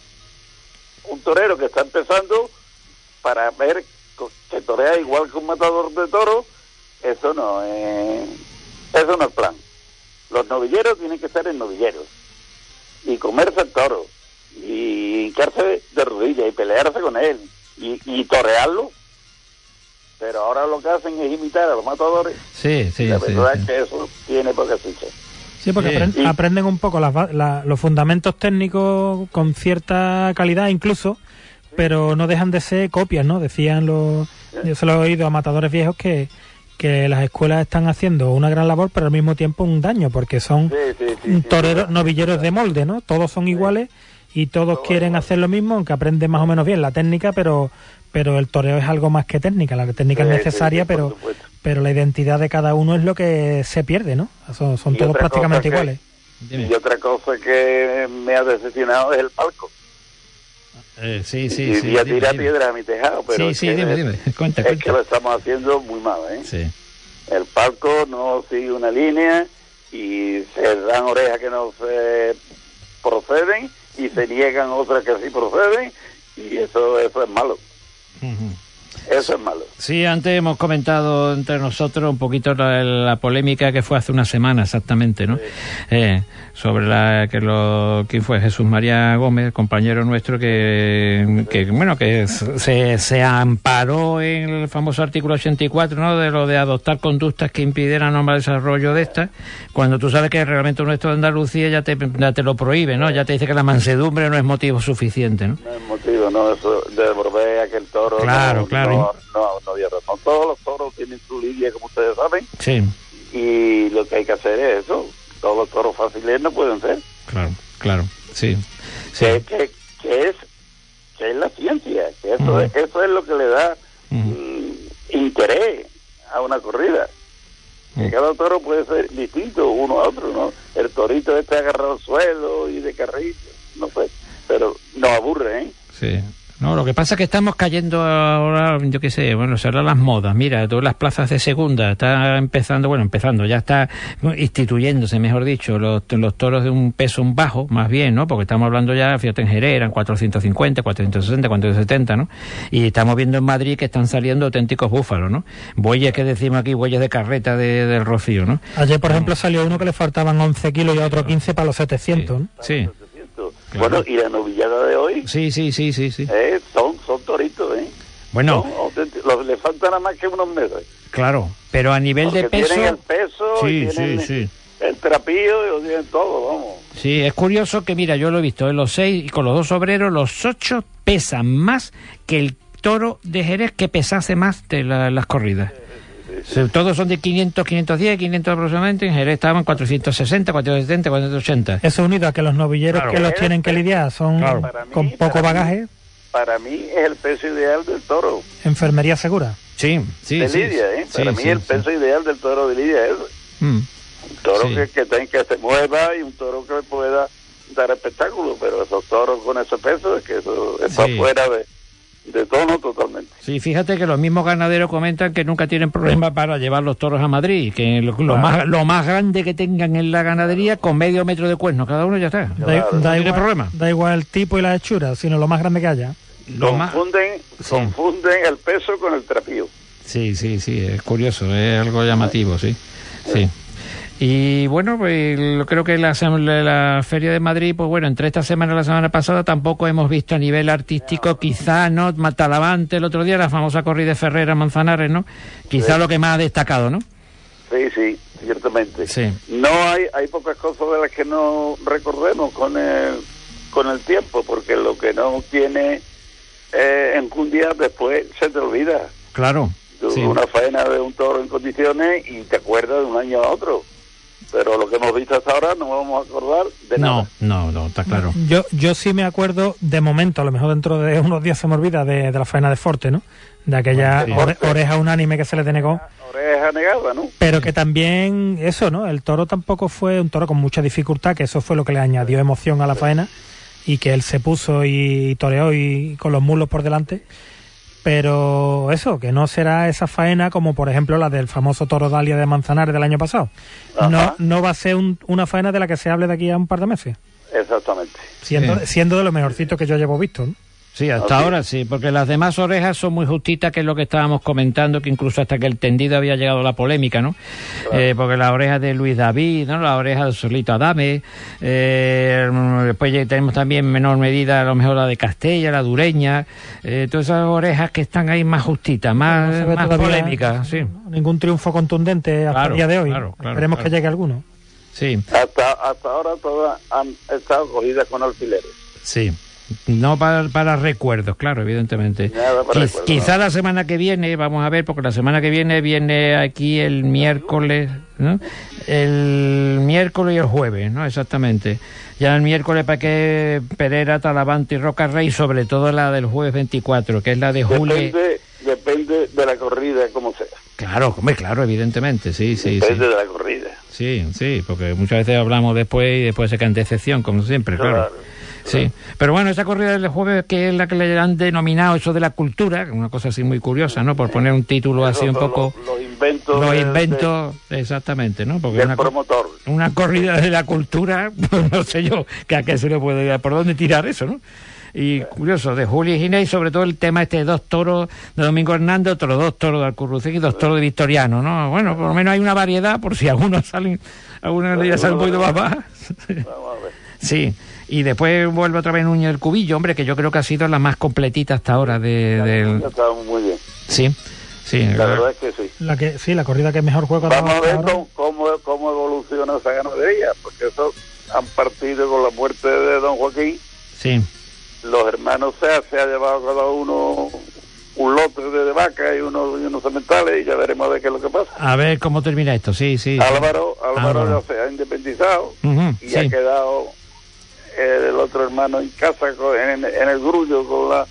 un torero que está empezando, para ver que torea igual que un matador de toros, eso no es plan. Los novilleros tienen que estar en novilleros y comerse el toro y hincarse de rodillas y pelearse con él y torearlo. Pero ahora lo que hacen es imitar a los matadores. Sí. La verdad es que eso tiene poca ficha. Sí, porque aprenden un poco los fundamentos técnicos con cierta calidad incluso, pero no dejan de ser copias, ¿no? Decían yo se lo he oído a matadores viejos que las escuelas están haciendo una gran labor, pero al mismo tiempo un daño, porque son toreros, novilleros de molde, ¿no? Todos son iguales y todos quieren hacer lo mismo, aunque aprenden más o menos bien la técnica, pero el toreo es algo más que técnica. La técnica es necesaria, pero la identidad de cada uno es lo que se pierde, ¿no? Son todos prácticamente iguales. Y otra cosa que me ha decepcionado es el palco. Sí. Y a tirar piedras a mi tejado, pero dime. Cuenta. Que lo estamos haciendo muy mal, ¿eh? Sí. El palco no sigue una línea y se dan orejas que no se proceden y se niegan otras que sí proceden, y eso es malo. Uh-huh. Eso es malo. Sí, antes hemos comentado entre nosotros un poquito la polémica que fue hace una semana exactamente, ¿no? Sí. Sobre quién fue Jesús María Gómez, compañero nuestro, que se amparó en el famoso artículo 84, ¿no? De lo de adoptar conductas que impidieran el normal desarrollo de estas, cuando tú sabes que el reglamento nuestro de Andalucía ya te lo prohíbe, ¿no? Ya te dice que la mansedumbre no es motivo suficiente, ¿no? No es motivo, no, eso de volver a que el toro claro. No había razón. Todos los toros tienen su lidia, como ustedes saben. Sí. Y lo que hay que hacer es eso. Todos los toros fáciles no pueden ser. Claro. Sí. Que es la ciencia. Que eso es lo que le da interés a una corrida. Que cada toro puede ser distinto uno a otro, ¿no? El torito agarrado al suelo y de carril, no sé. Pero nos aburre, ¿eh? Sí. No, lo que pasa es que estamos cayendo ahora, yo qué sé, serán las modas. Mira, todas las plazas de segunda está empezando, ya está instituyéndose, mejor dicho, los toros de un peso bajo, más bien, ¿no? Porque estamos hablando ya, fíjate, en Jerez eran 450, 460, 470, ¿no? Y estamos viendo en Madrid que están saliendo auténticos búfalos, ¿no? Bueyes que decimos aquí, bueyes de carreta del Rocío, ¿no? Ayer, por ejemplo, salió uno que le faltaban 11 kilos y a otro 15 para los 700, ¿no? Sí. Claro. Bueno, y la novillada de hoy sí. Son toritos, bueno, le faltan nada más que unos meses. Claro, pero a nivel de peso tienen el peso y tienen el trapillo y lo tienen todo, vamos. Sí, es curioso que mira, yo lo he visto en los 6 y con los 2 obreros, los 8 pesan más que el toro de Jerez, que pesase más de las corridas. Sí. Todos son de 500, 510, 500 aproximadamente. En Jerez estaban 460, 470, 480. Eso unido a que los novilleros que los tienen que lidiar son con poco bagaje. Para mí es el peso ideal del toro. Enfermería segura. Sí. De lidia, Para mí el peso ideal del toro de lidia es eso. Un toro que se mueva y un toro que pueda dar espectáculo, pero esos toros con ese peso es que eso está fuera de tono totalmente. Sí, fíjate que los mismos ganaderos comentan que nunca tienen problema para llevar los toros a Madrid, que lo más grande que tengan en la ganadería, con medio metro de cuerno cada uno, ya está. Da igual el tipo y la hechura, sino lo más grande que haya. confunden el peso con el trapío. Sí, es curioso, es algo llamativo, sí. Y bueno, pues creo que la Feria de Madrid, pues bueno, entre esta semana y la semana pasada tampoco hemos visto a nivel artístico, quizá, ¿no? Matalavante el otro día, la famosa corrida de Ferrera Manzanares, ¿no? Quizá lo que más ha destacado, ¿no? Sí, ciertamente. Sí. No hay pocas cosas de las que no recordemos con el tiempo, porque lo que no tiene en un día después se te olvida. Claro. Una faena de un toro en condiciones y te acuerdas de un año a otro. Pero lo que hemos visto hasta ahora no vamos a acordar de nada. No, está claro. Yo sí me acuerdo, de momento, a lo mejor dentro de unos días se me olvida, de la faena de Forte, ¿no? De aquella oreja unánime que se le denegó. Oreja negada, ¿no? Pero que también eso, ¿no? El toro tampoco fue un toro con mucha dificultad, que eso fue lo que le añadió emoción a la faena, y que él se puso y toreó y con los muslos por delante. Pero eso, que no será esa faena como por ejemplo la del famoso toro Dalia de Manzanares del año pasado. No va a ser una faena de la que se hable de aquí a un par de meses. Exactamente. Siendo de lo mejorcito que yo llevo visto, ¿no? Sí, hasta ahora sí, porque las demás orejas son muy justitas, que es lo que estábamos comentando, que incluso hasta que el tendido había llegado la polémica, ¿no? Claro. Porque la oreja de Luis David, ¿no? La oreja de Solito Adame, después tenemos también en menor medida a lo mejor la de Castella, la dureña, todas esas orejas que están ahí más justitas, más polémicas, sí. Ningún triunfo contundente hasta el día de hoy. Claro, esperemos que llegue alguno. Sí. Hasta ahora todas han estado cogidas con alfileres. Sí. No para recuerdos, claro, evidentemente. Quizá la semana que viene, vamos a ver, porque la semana que viene aquí el miércoles, ¿no? El miércoles y el jueves, ¿no? Exactamente. Ya el miércoles para que Pereira, Talavante y Roca Rey, sobre todo la del jueves 24, que es la de julio. Depende de la corrida, como sea. Claro, evidentemente, sí. Depende de la corrida. Sí, porque muchas veces hablamos después y después se cae en decepción, como siempre, claro. Sí, pero bueno, esa corrida del jueves, que es la que le han denominado eso de la cultura, una cosa así muy curiosa, ¿no? Por poner un título así un poco... Los inventos exactamente, ¿no? Porque del promotor. Una corrida de la cultura, pues no sé yo, que a qué se le puede ir, por dónde tirar eso, ¿no? Y curioso, de Julio y Ginés, sobre todo el tema de 2 toros de Domingo Hernández, otros 2 toros de Alcurrucén y 2 toros de Victoriano, ¿no? Bueno, por lo menos hay una variedad, por si algunos salen, algunas de ellas salen un poquito más bajas. Vamos a ver. Sí. Y después vuelve otra vez Núñez del Cubillo, hombre, que yo creo que ha sido la más completita hasta ahora Está muy bien. Sí. La verdad es que sí. La corrida que mejor juega. Vamos a ver cómo evoluciona esa ganadería, porque eso han partido con la muerte de don Joaquín. Sí. Los hermanos se ha llevado cada uno un lote de vaca y unos sementales, y ya veremos de qué es lo que pasa. A ver cómo termina esto, sí. Álvaro ya se ha independizado y ha quedado el otro hermano en casa en el grullo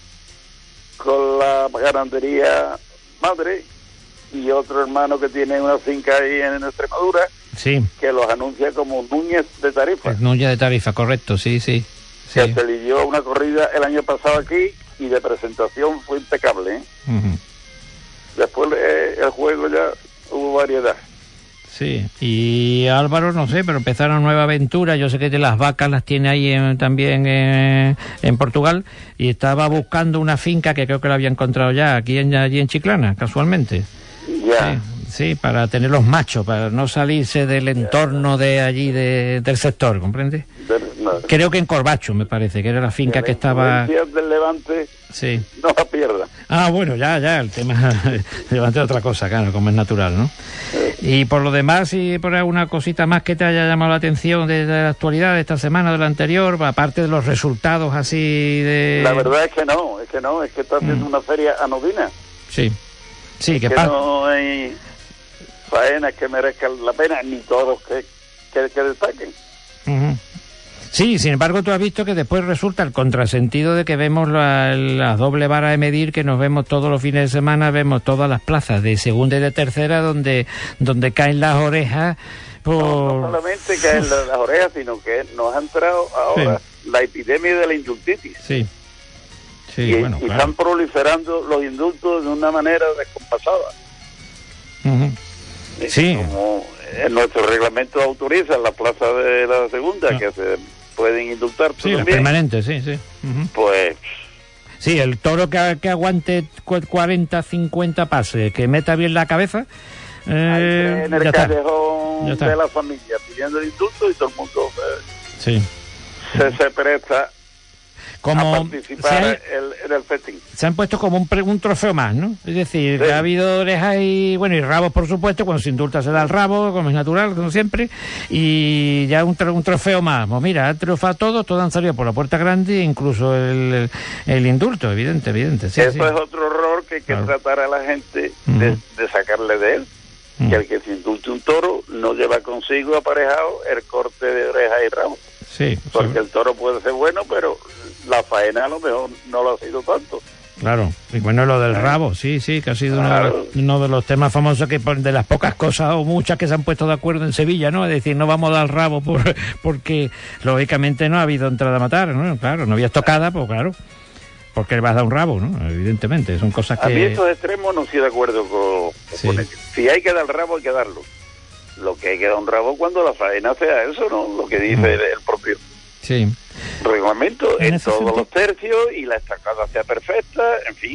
con la ganadería madre, y otro hermano que tiene una finca ahí en Extremadura, que los anuncia como Núñez de Tarifa. Núñez de Tarifa, correcto, sí. Que se eligió una corrida el año pasado aquí y de presentación fue impecable, ¿eh? Después el juego ya hubo variedad. Sí, y Álvaro, no sé, pero empezaron nueva aventura. Yo sé que de las vacas las tiene ahí también en Portugal, y estaba buscando una finca que creo que la había encontrado ya allí en Chiclana, casualmente. Ya. Sí, para tener los machos, para no salirse del entorno de allí del sector, ¿comprende? Creo que en Corbacho, me parece, que era la finca que estaba... del Levante, no la pierda. Ah, bueno, ya, el tema Levante es otra cosa, claro, como es natural, ¿no? Y por lo demás, si por alguna cosita más que te haya llamado la atención de la actualidad de esta semana, de la anterior, aparte de los resultados así de... La verdad es que está haciendo una feria anodina. Sí, que no hay faenas que merezcan la pena, ni todos que destaquen. Sí, sin embargo, tú has visto que después resulta el contrasentido de que vemos la doble vara de medir, que nos vemos todos los fines de semana, vemos todas las plazas de segunda y de tercera donde caen las orejas. No solamente caen las orejas, sino que nos ha entrado ahora la epidemia de la indultitis. Y están proliferando los indultos de una manera descompasada. Como nuestro reglamento autoriza en la plaza de la segunda, que se pueden indultar. La permanente, sí. Pues Sí, el toro que aguante 40, 50 pases, que meta bien la cabeza. En el callejón de la familia pidiendo el indulto y todo el mundo se presta a participar en el festín. Se han puesto como un trofeo más, ¿no? Es decir, que ha habido orejas y rabos, por supuesto. Cuando se indulta se da el rabo, como es natural, como siempre, y ya un trofeo más. Pues mira, han triunfado todos han salido por la puerta grande, incluso el indulto, evidente. Sí, eso es otro error que hay que tratar a la gente de sacarle de él. Que el que se indulte un toro no lleva consigo aparejado el corte de oreja y rabo. Sí. Porque el toro puede ser bueno, pero la faena a lo mejor no lo ha sido tanto. Claro, y bueno, lo del rabo, sí, que ha sido uno de los temas famosos, que de las pocas cosas o muchas que se han puesto de acuerdo en Sevilla, ¿no? Es decir, no vamos a dar rabo porque lógicamente no ha habido entrada a matar, ¿no? Claro, no había estocada, pues claro. Porque le vas a dar un rabo, ¿no? Evidentemente, son cosas que... A mí estos extremos no estoy de acuerdo con ellos. Si hay que dar el rabo, hay que darlo. Lo que hay que dar un rabo cuando la faena sea eso, ¿no? Lo que dice el propio reglamento, en todos los tercios, y la estacada sea perfecta, en fin,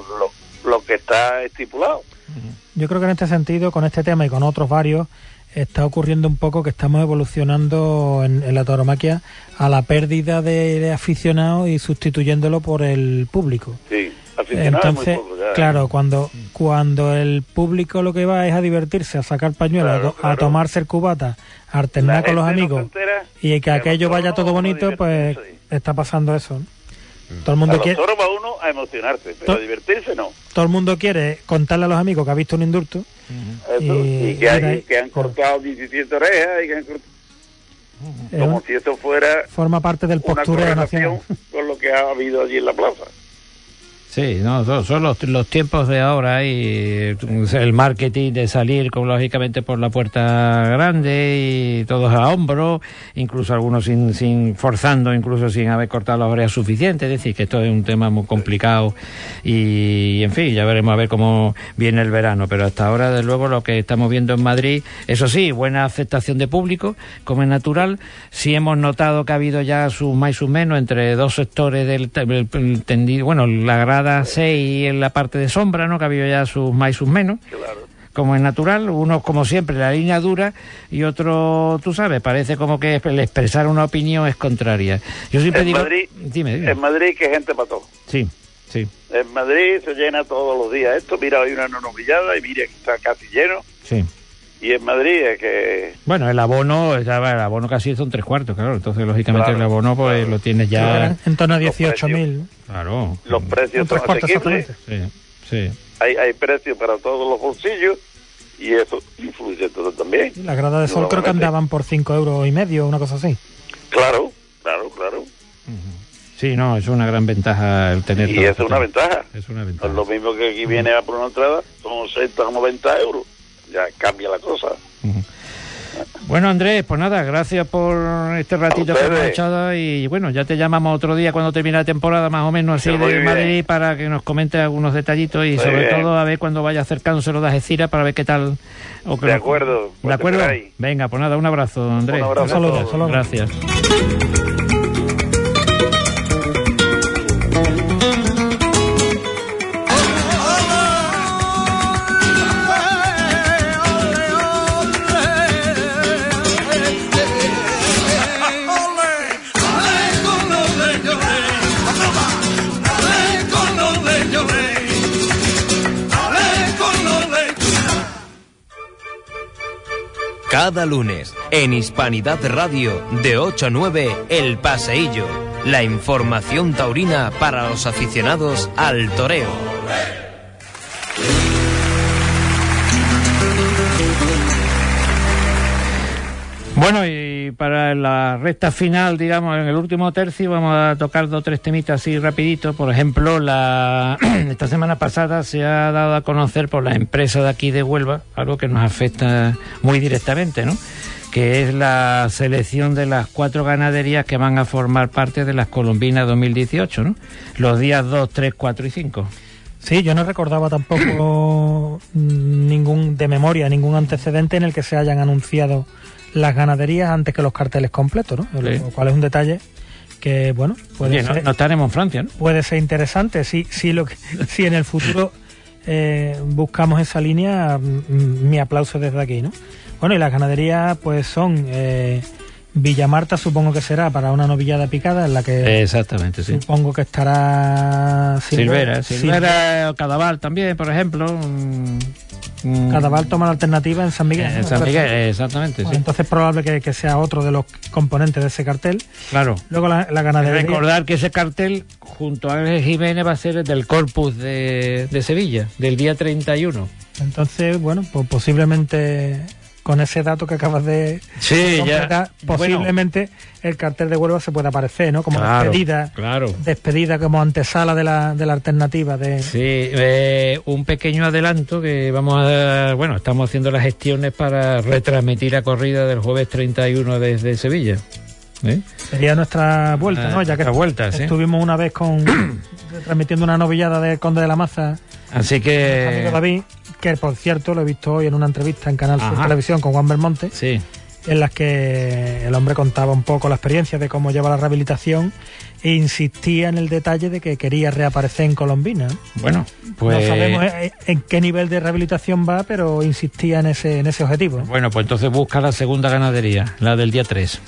lo que está estipulado. Yo creo que en este sentido, con este tema y con otros varios, está ocurriendo un poco que estamos evolucionando en la tauromaquia a la pérdida de aficionados y sustituyéndolo por el público. Sí, aficionados. Entonces, muy poco, ya, claro, cuando el público lo que va es a divertirse, a sacar pañuelos, a tomarse el cubata, a alternar con los amigos, y que aquello vaya todo bonito, pues está pasando eso, ¿no? Todo el mundo quiere... Los toros va uno a emocionarse, pero a divertirse no. Todo el mundo quiere contarle a los amigos que ha visto un indulto. Y que han cortado 17 orejas y que han cortado... Como si esto fuera... Forma parte del postureo nacional. Con lo que ha habido allí en la plaza. Sí, no, son los tiempos de ahora y el marketing de salir lógicamente por la puerta grande y todos a hombro, incluso algunos sin forzando, incluso sin haber cortado las orejas suficientes. Es decir, que esto es un tema muy complicado y en fin, ya veremos a ver cómo viene el verano, pero hasta ahora desde luego lo que estamos viendo en Madrid, eso sí, buena aceptación de público, como es natural. Sí hemos notado que ha habido ya sus más y sus menos entre dos sectores del tendido, bueno, la grada 6 y en la parte de sombra, ¿no? Que ha habido ya sus más y sus menos, como es natural. Unos, como siempre, la línea dura, y otro, tú sabes, parece como que el expresar una opinión es contraria. Yo siempre digo... Dime. En Madrid, que gente para todo. Sí. En Madrid se llena todos los días esto. Mira, hay una novillada y mira que está casi lleno. Sí. Y en Madrid es que... Bueno, el abono casi son 3/4, claro. Entonces, lógicamente, el abono pues lo tienes ya... En torno a 18.000. Claro. Los precios son asequibles. Sí. Hay precios para todos los bolsillos y eso influye todo también. La grada de sol creo que andaban por 5,5 €, una cosa así. Claro. Sí, no, es una gran ventaja el tener... Y es una ventaja. Es una ventaja. Es lo mismo que aquí viene a por una entrada, son 80 o 90 euros. Ya cambia la cosa. Bueno, Andrés, pues nada, gracias por este ratito que hemos echado, y bueno, ya te llamamos otro día cuando termine la temporada, más o menos así, de Madrid, para que nos comentes algunos detallitos y sobre todo a ver cuando vaya acercándose lo de Algeciras para ver qué tal. De acuerdo. ¿De acuerdo? Venga, pues nada, un abrazo, Andrés. Un abrazo. Un saludo. Gracias. Cada lunes, en Hispanidad Radio, de 8 a 9, El Paseillo. La información taurina para los aficionados al toreo. Bueno, y para la recta final, digamos, en el último tercio, vamos a tocar 2 o 3 temitas así rapidito. Por ejemplo, esta semana pasada se ha dado a conocer por la empresa de aquí de Huelva algo que nos afecta muy directamente, ¿no? Que es la selección de las 4 ganaderías que van a formar parte de las Colombinas 2018, ¿no? Los días 2, 3, 4 y 5. Sí, yo no recordaba tampoco ningún antecedente en el que se hayan anunciado las ganaderías antes que los carteles completos, ¿no? Sí. Lo cual es un detalle que bueno, puede ser, no estaremos en Francia, ¿no? Puede ser interesante, si en el futuro buscamos esa línea, mi aplauso desde aquí, ¿no? Bueno, y las ganaderías pues son Villamarta, supongo que será para una novillada picada, en la que exactamente, sí. Supongo que estará Silvera o Cadaval también, por ejemplo. Cadaval toma la alternativa en San Miguel. En San Miguel, exactamente, bueno, sí. Entonces es probable que sea otro de los componentes de ese cartel. Claro. Luego la ganadería. Recordar que ese cartel, junto a Ángel Jiménez, va a ser el del Corpus de Sevilla, del día 31. Entonces, bueno, pues posiblemente con ese dato que acabas de completar, posiblemente el cartel de Huelva se pueda aparecer, ¿no? Como despedida como antesala de la alternativa de... Sí, un pequeño adelanto que estamos haciendo las gestiones para retransmitir la corrida del jueves 31 desde Sevilla. Sería nuestra vuelta, ¿no? Ya que estuvimos una vez transmitiendo una novillada del Conde de la Maza. Así que... Amigo David, que por cierto lo he visto hoy en una entrevista en Canal Sur Televisión con Juan Belmonte, en las que el hombre contaba un poco la experiencia de cómo lleva la rehabilitación e insistía en el detalle de que quería reaparecer en Colombina. Bueno, pues... No sabemos en qué nivel de rehabilitación va, pero insistía en ese objetivo. Bueno, pues entonces busca la segunda ganadería, la del día 3.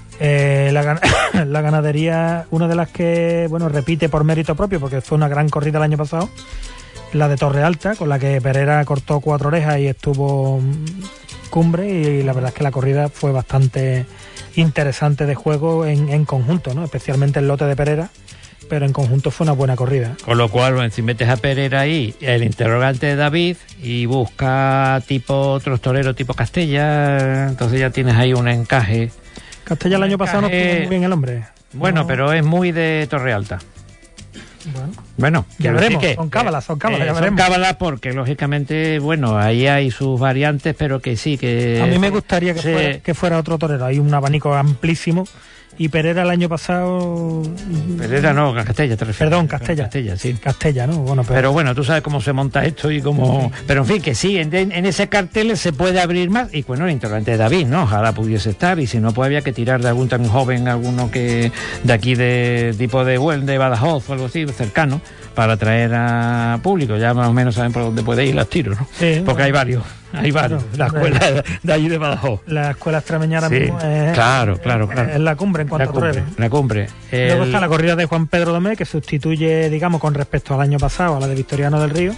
La ganadería, una de las que repite por mérito propio, porque fue una gran corrida el año pasado, la de Torre Alta, con la que Perera cortó 4 orejas y estuvo cumbre, y la verdad es que la corrida fue bastante interesante de juego en conjunto, ¿no? Especialmente el lote de Perera, pero en conjunto fue una buena corrida. Con lo cual, si metes a Perera ahí, el interrogante de David, y busca otros toreros tipo Castella, entonces ya tienes ahí un encaje. Castella el año pasado no estuvo muy bien el hombre. Bueno, no. Pero es muy de Torre Alta. Bueno, ya veremos, son cábalas, ya veremos. Son cábalas porque, lógicamente, ahí hay sus variantes, pero que sí, que... A mí me gustaría que fuera otro torero, hay un abanico amplísimo, y Perera el año pasado... Perera no, Castella te refieres. Perdón, Castella. Castella, sí. Castella, ¿no? Pero bueno, tú sabes cómo se monta esto y cómo... Pero en fin, que sí, en ese cartel se puede abrir más, y el interrogante de David, ¿no? Ojalá pudiese estar, y si no, pues había que tirar de algún también joven, alguno que de aquí de tipo de Badajoz o algo así, cercano, para traer a público. Ya más o menos saben por dónde puede ir las tiros, ¿no? Sí, porque hay varios. Claro, la escuela de allí de Badajoz. La escuela extremeña ahora mismo es la cumbre en cuanto a toreros. La cumbre. Luego está la corrida de Juan Pedro Domé, que sustituye, digamos, con respecto al año pasado, a la de Victoriano del Río.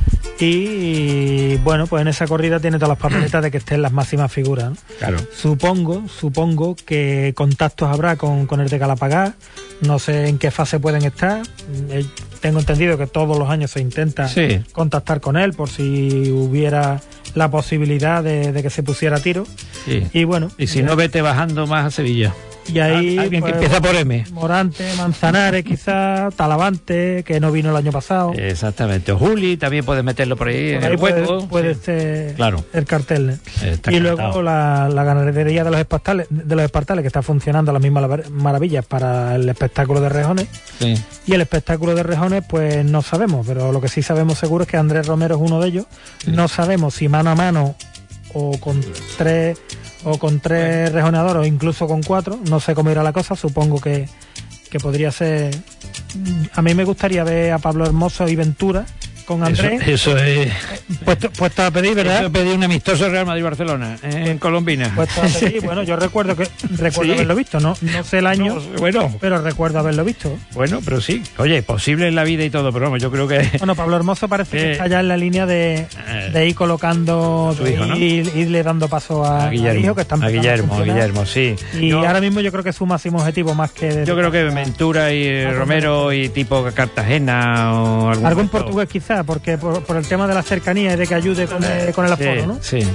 Y pues en esa corrida tiene todas las papeletas de que estén las máximas figuras, ¿no? Claro. Supongo que contactos habrá con el de Galapagás. No sé en qué fase pueden estar. Tengo entendido que todos los años se intenta contactar con él por si hubiera la posibilidad de que se pusiera a tiro. Sí. Y si no, vete bajando más a Sevilla. Y ahí alguien que empieza por M. Morante, Manzanares, quizás, Talavante, que no vino el año pasado. Exactamente. O Juli, también puedes meterlo por ahí. Puede ser el cartel. Y luego la ganadería de los espartales, que está funcionando a las mismas maravillas para el espectáculo de Rejones. Sí. Y el espectáculo de Rejones, pues no sabemos, pero lo que sí sabemos seguro es que Andrés Romero es uno de ellos. Sí. No sabemos si mano a mano o con tres rejoneadores, o incluso con 4, no sé cómo irá la cosa. Supongo que podría ser. A mí me gustaría ver a Pablo Hermoso y Ventura con Andrés. Eso es. Puesto a pedir, ¿verdad? Eso pedí un amistoso Real Madrid-Barcelona en Colombina. Puesto a pedir, bueno, yo recuerdo haberlo visto, no sé el año, pero recuerdo haberlo visto. Bueno, pero sí. Oye, posible en la vida y todo, pero vamos, yo creo que... Bueno, Pablo Hermoso parece que está ya en la línea de ir colocando, su hijo, ¿no? irle dando paso a Guillermo, que están a Guillermo, sí. Y ahora mismo yo creo que es su máximo objetivo, más que... Yo creo que Ventura y Romero y tipo Cartagena o algún portugués quizás, porque por el tema de la cercanía y de que ayude con el aforo, ¿no? Sí.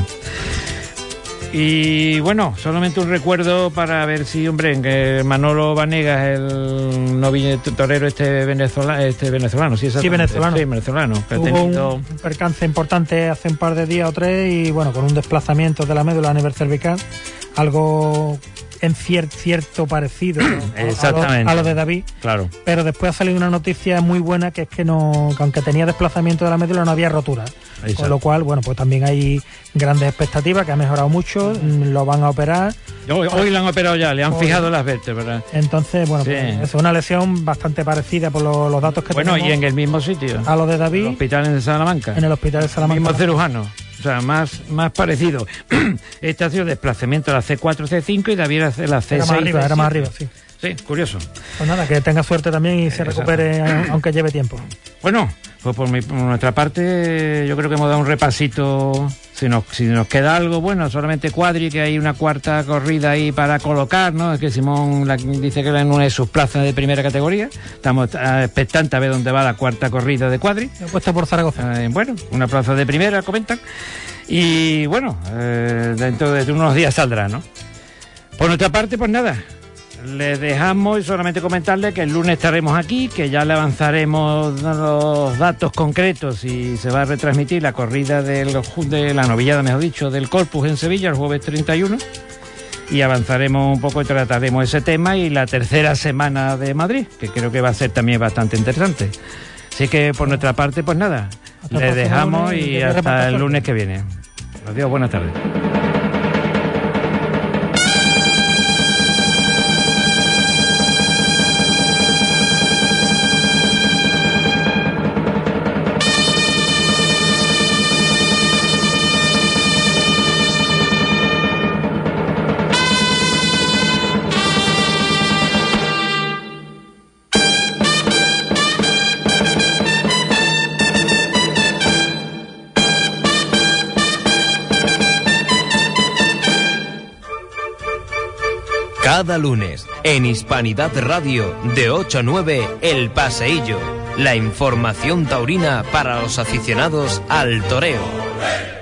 Y bueno, solamente un recuerdo para ver si, que Manolo Vanegas, el novillo torero venezolano, sí, venezolano. Sí, venezolano. Que hubo un percance importante hace un par de días o 3 y con un desplazamiento de la médula a nivel cervical algo en cierto parecido exactamente a lo de David, claro, pero después ha salido una noticia muy buena, que es que aunque tenía desplazamiento de la médula, no había rotura. Exacto. Con lo cual, bueno, pues también hay grandes expectativas, que ha mejorado mucho, lo van a operar. Hoy lo han operado ya, le han fijado las vértebras. Entonces, bueno, sí, pues es una lesión bastante parecida por los datos que tenemos. Bueno, y en el mismo sitio. A lo de David. En el hospital de Salamanca. En el hospital de Salamanca. El mismo cirujano. O sea, más parecido. Este ha sido desplazamiento de la C4, C5 y David hace la C6. Era más arriba, sí. Sí, curioso. Pues nada, que tenga suerte también y se recupere, aunque lleve tiempo. Bueno, pues por nuestra parte yo creo que hemos dado un repasito. Si nos queda algo, bueno, solamente Cuadri, que hay una cuarta corrida ahí para colocar, ¿no? Es que Simón dice que era en una de sus plazas de primera categoría. Estamos expectantes a ver dónde va la cuarta corrida de Cuadri. He puesto por Zaragoza. Bueno, una plaza de primera, comentan. Y bueno, dentro de unos días saldrá, ¿no? Por nuestra parte, pues nada. Les dejamos y solamente comentarles que el lunes estaremos aquí, que ya le avanzaremos los datos concretos y se va a retransmitir la corrida de la novillada, mejor dicho, del Corpus en Sevilla el jueves 31 y avanzaremos un poco y trataremos ese tema y la tercera semana de Madrid, que creo que va a ser también bastante interesante. Así que por nuestra parte, pues nada, les dejamos y hasta el lunes que viene. Adiós, buenas tardes. Cada lunes, en Hispanidad Radio, de 8 a 9, El Paseillo. La información taurina para los aficionados al toreo.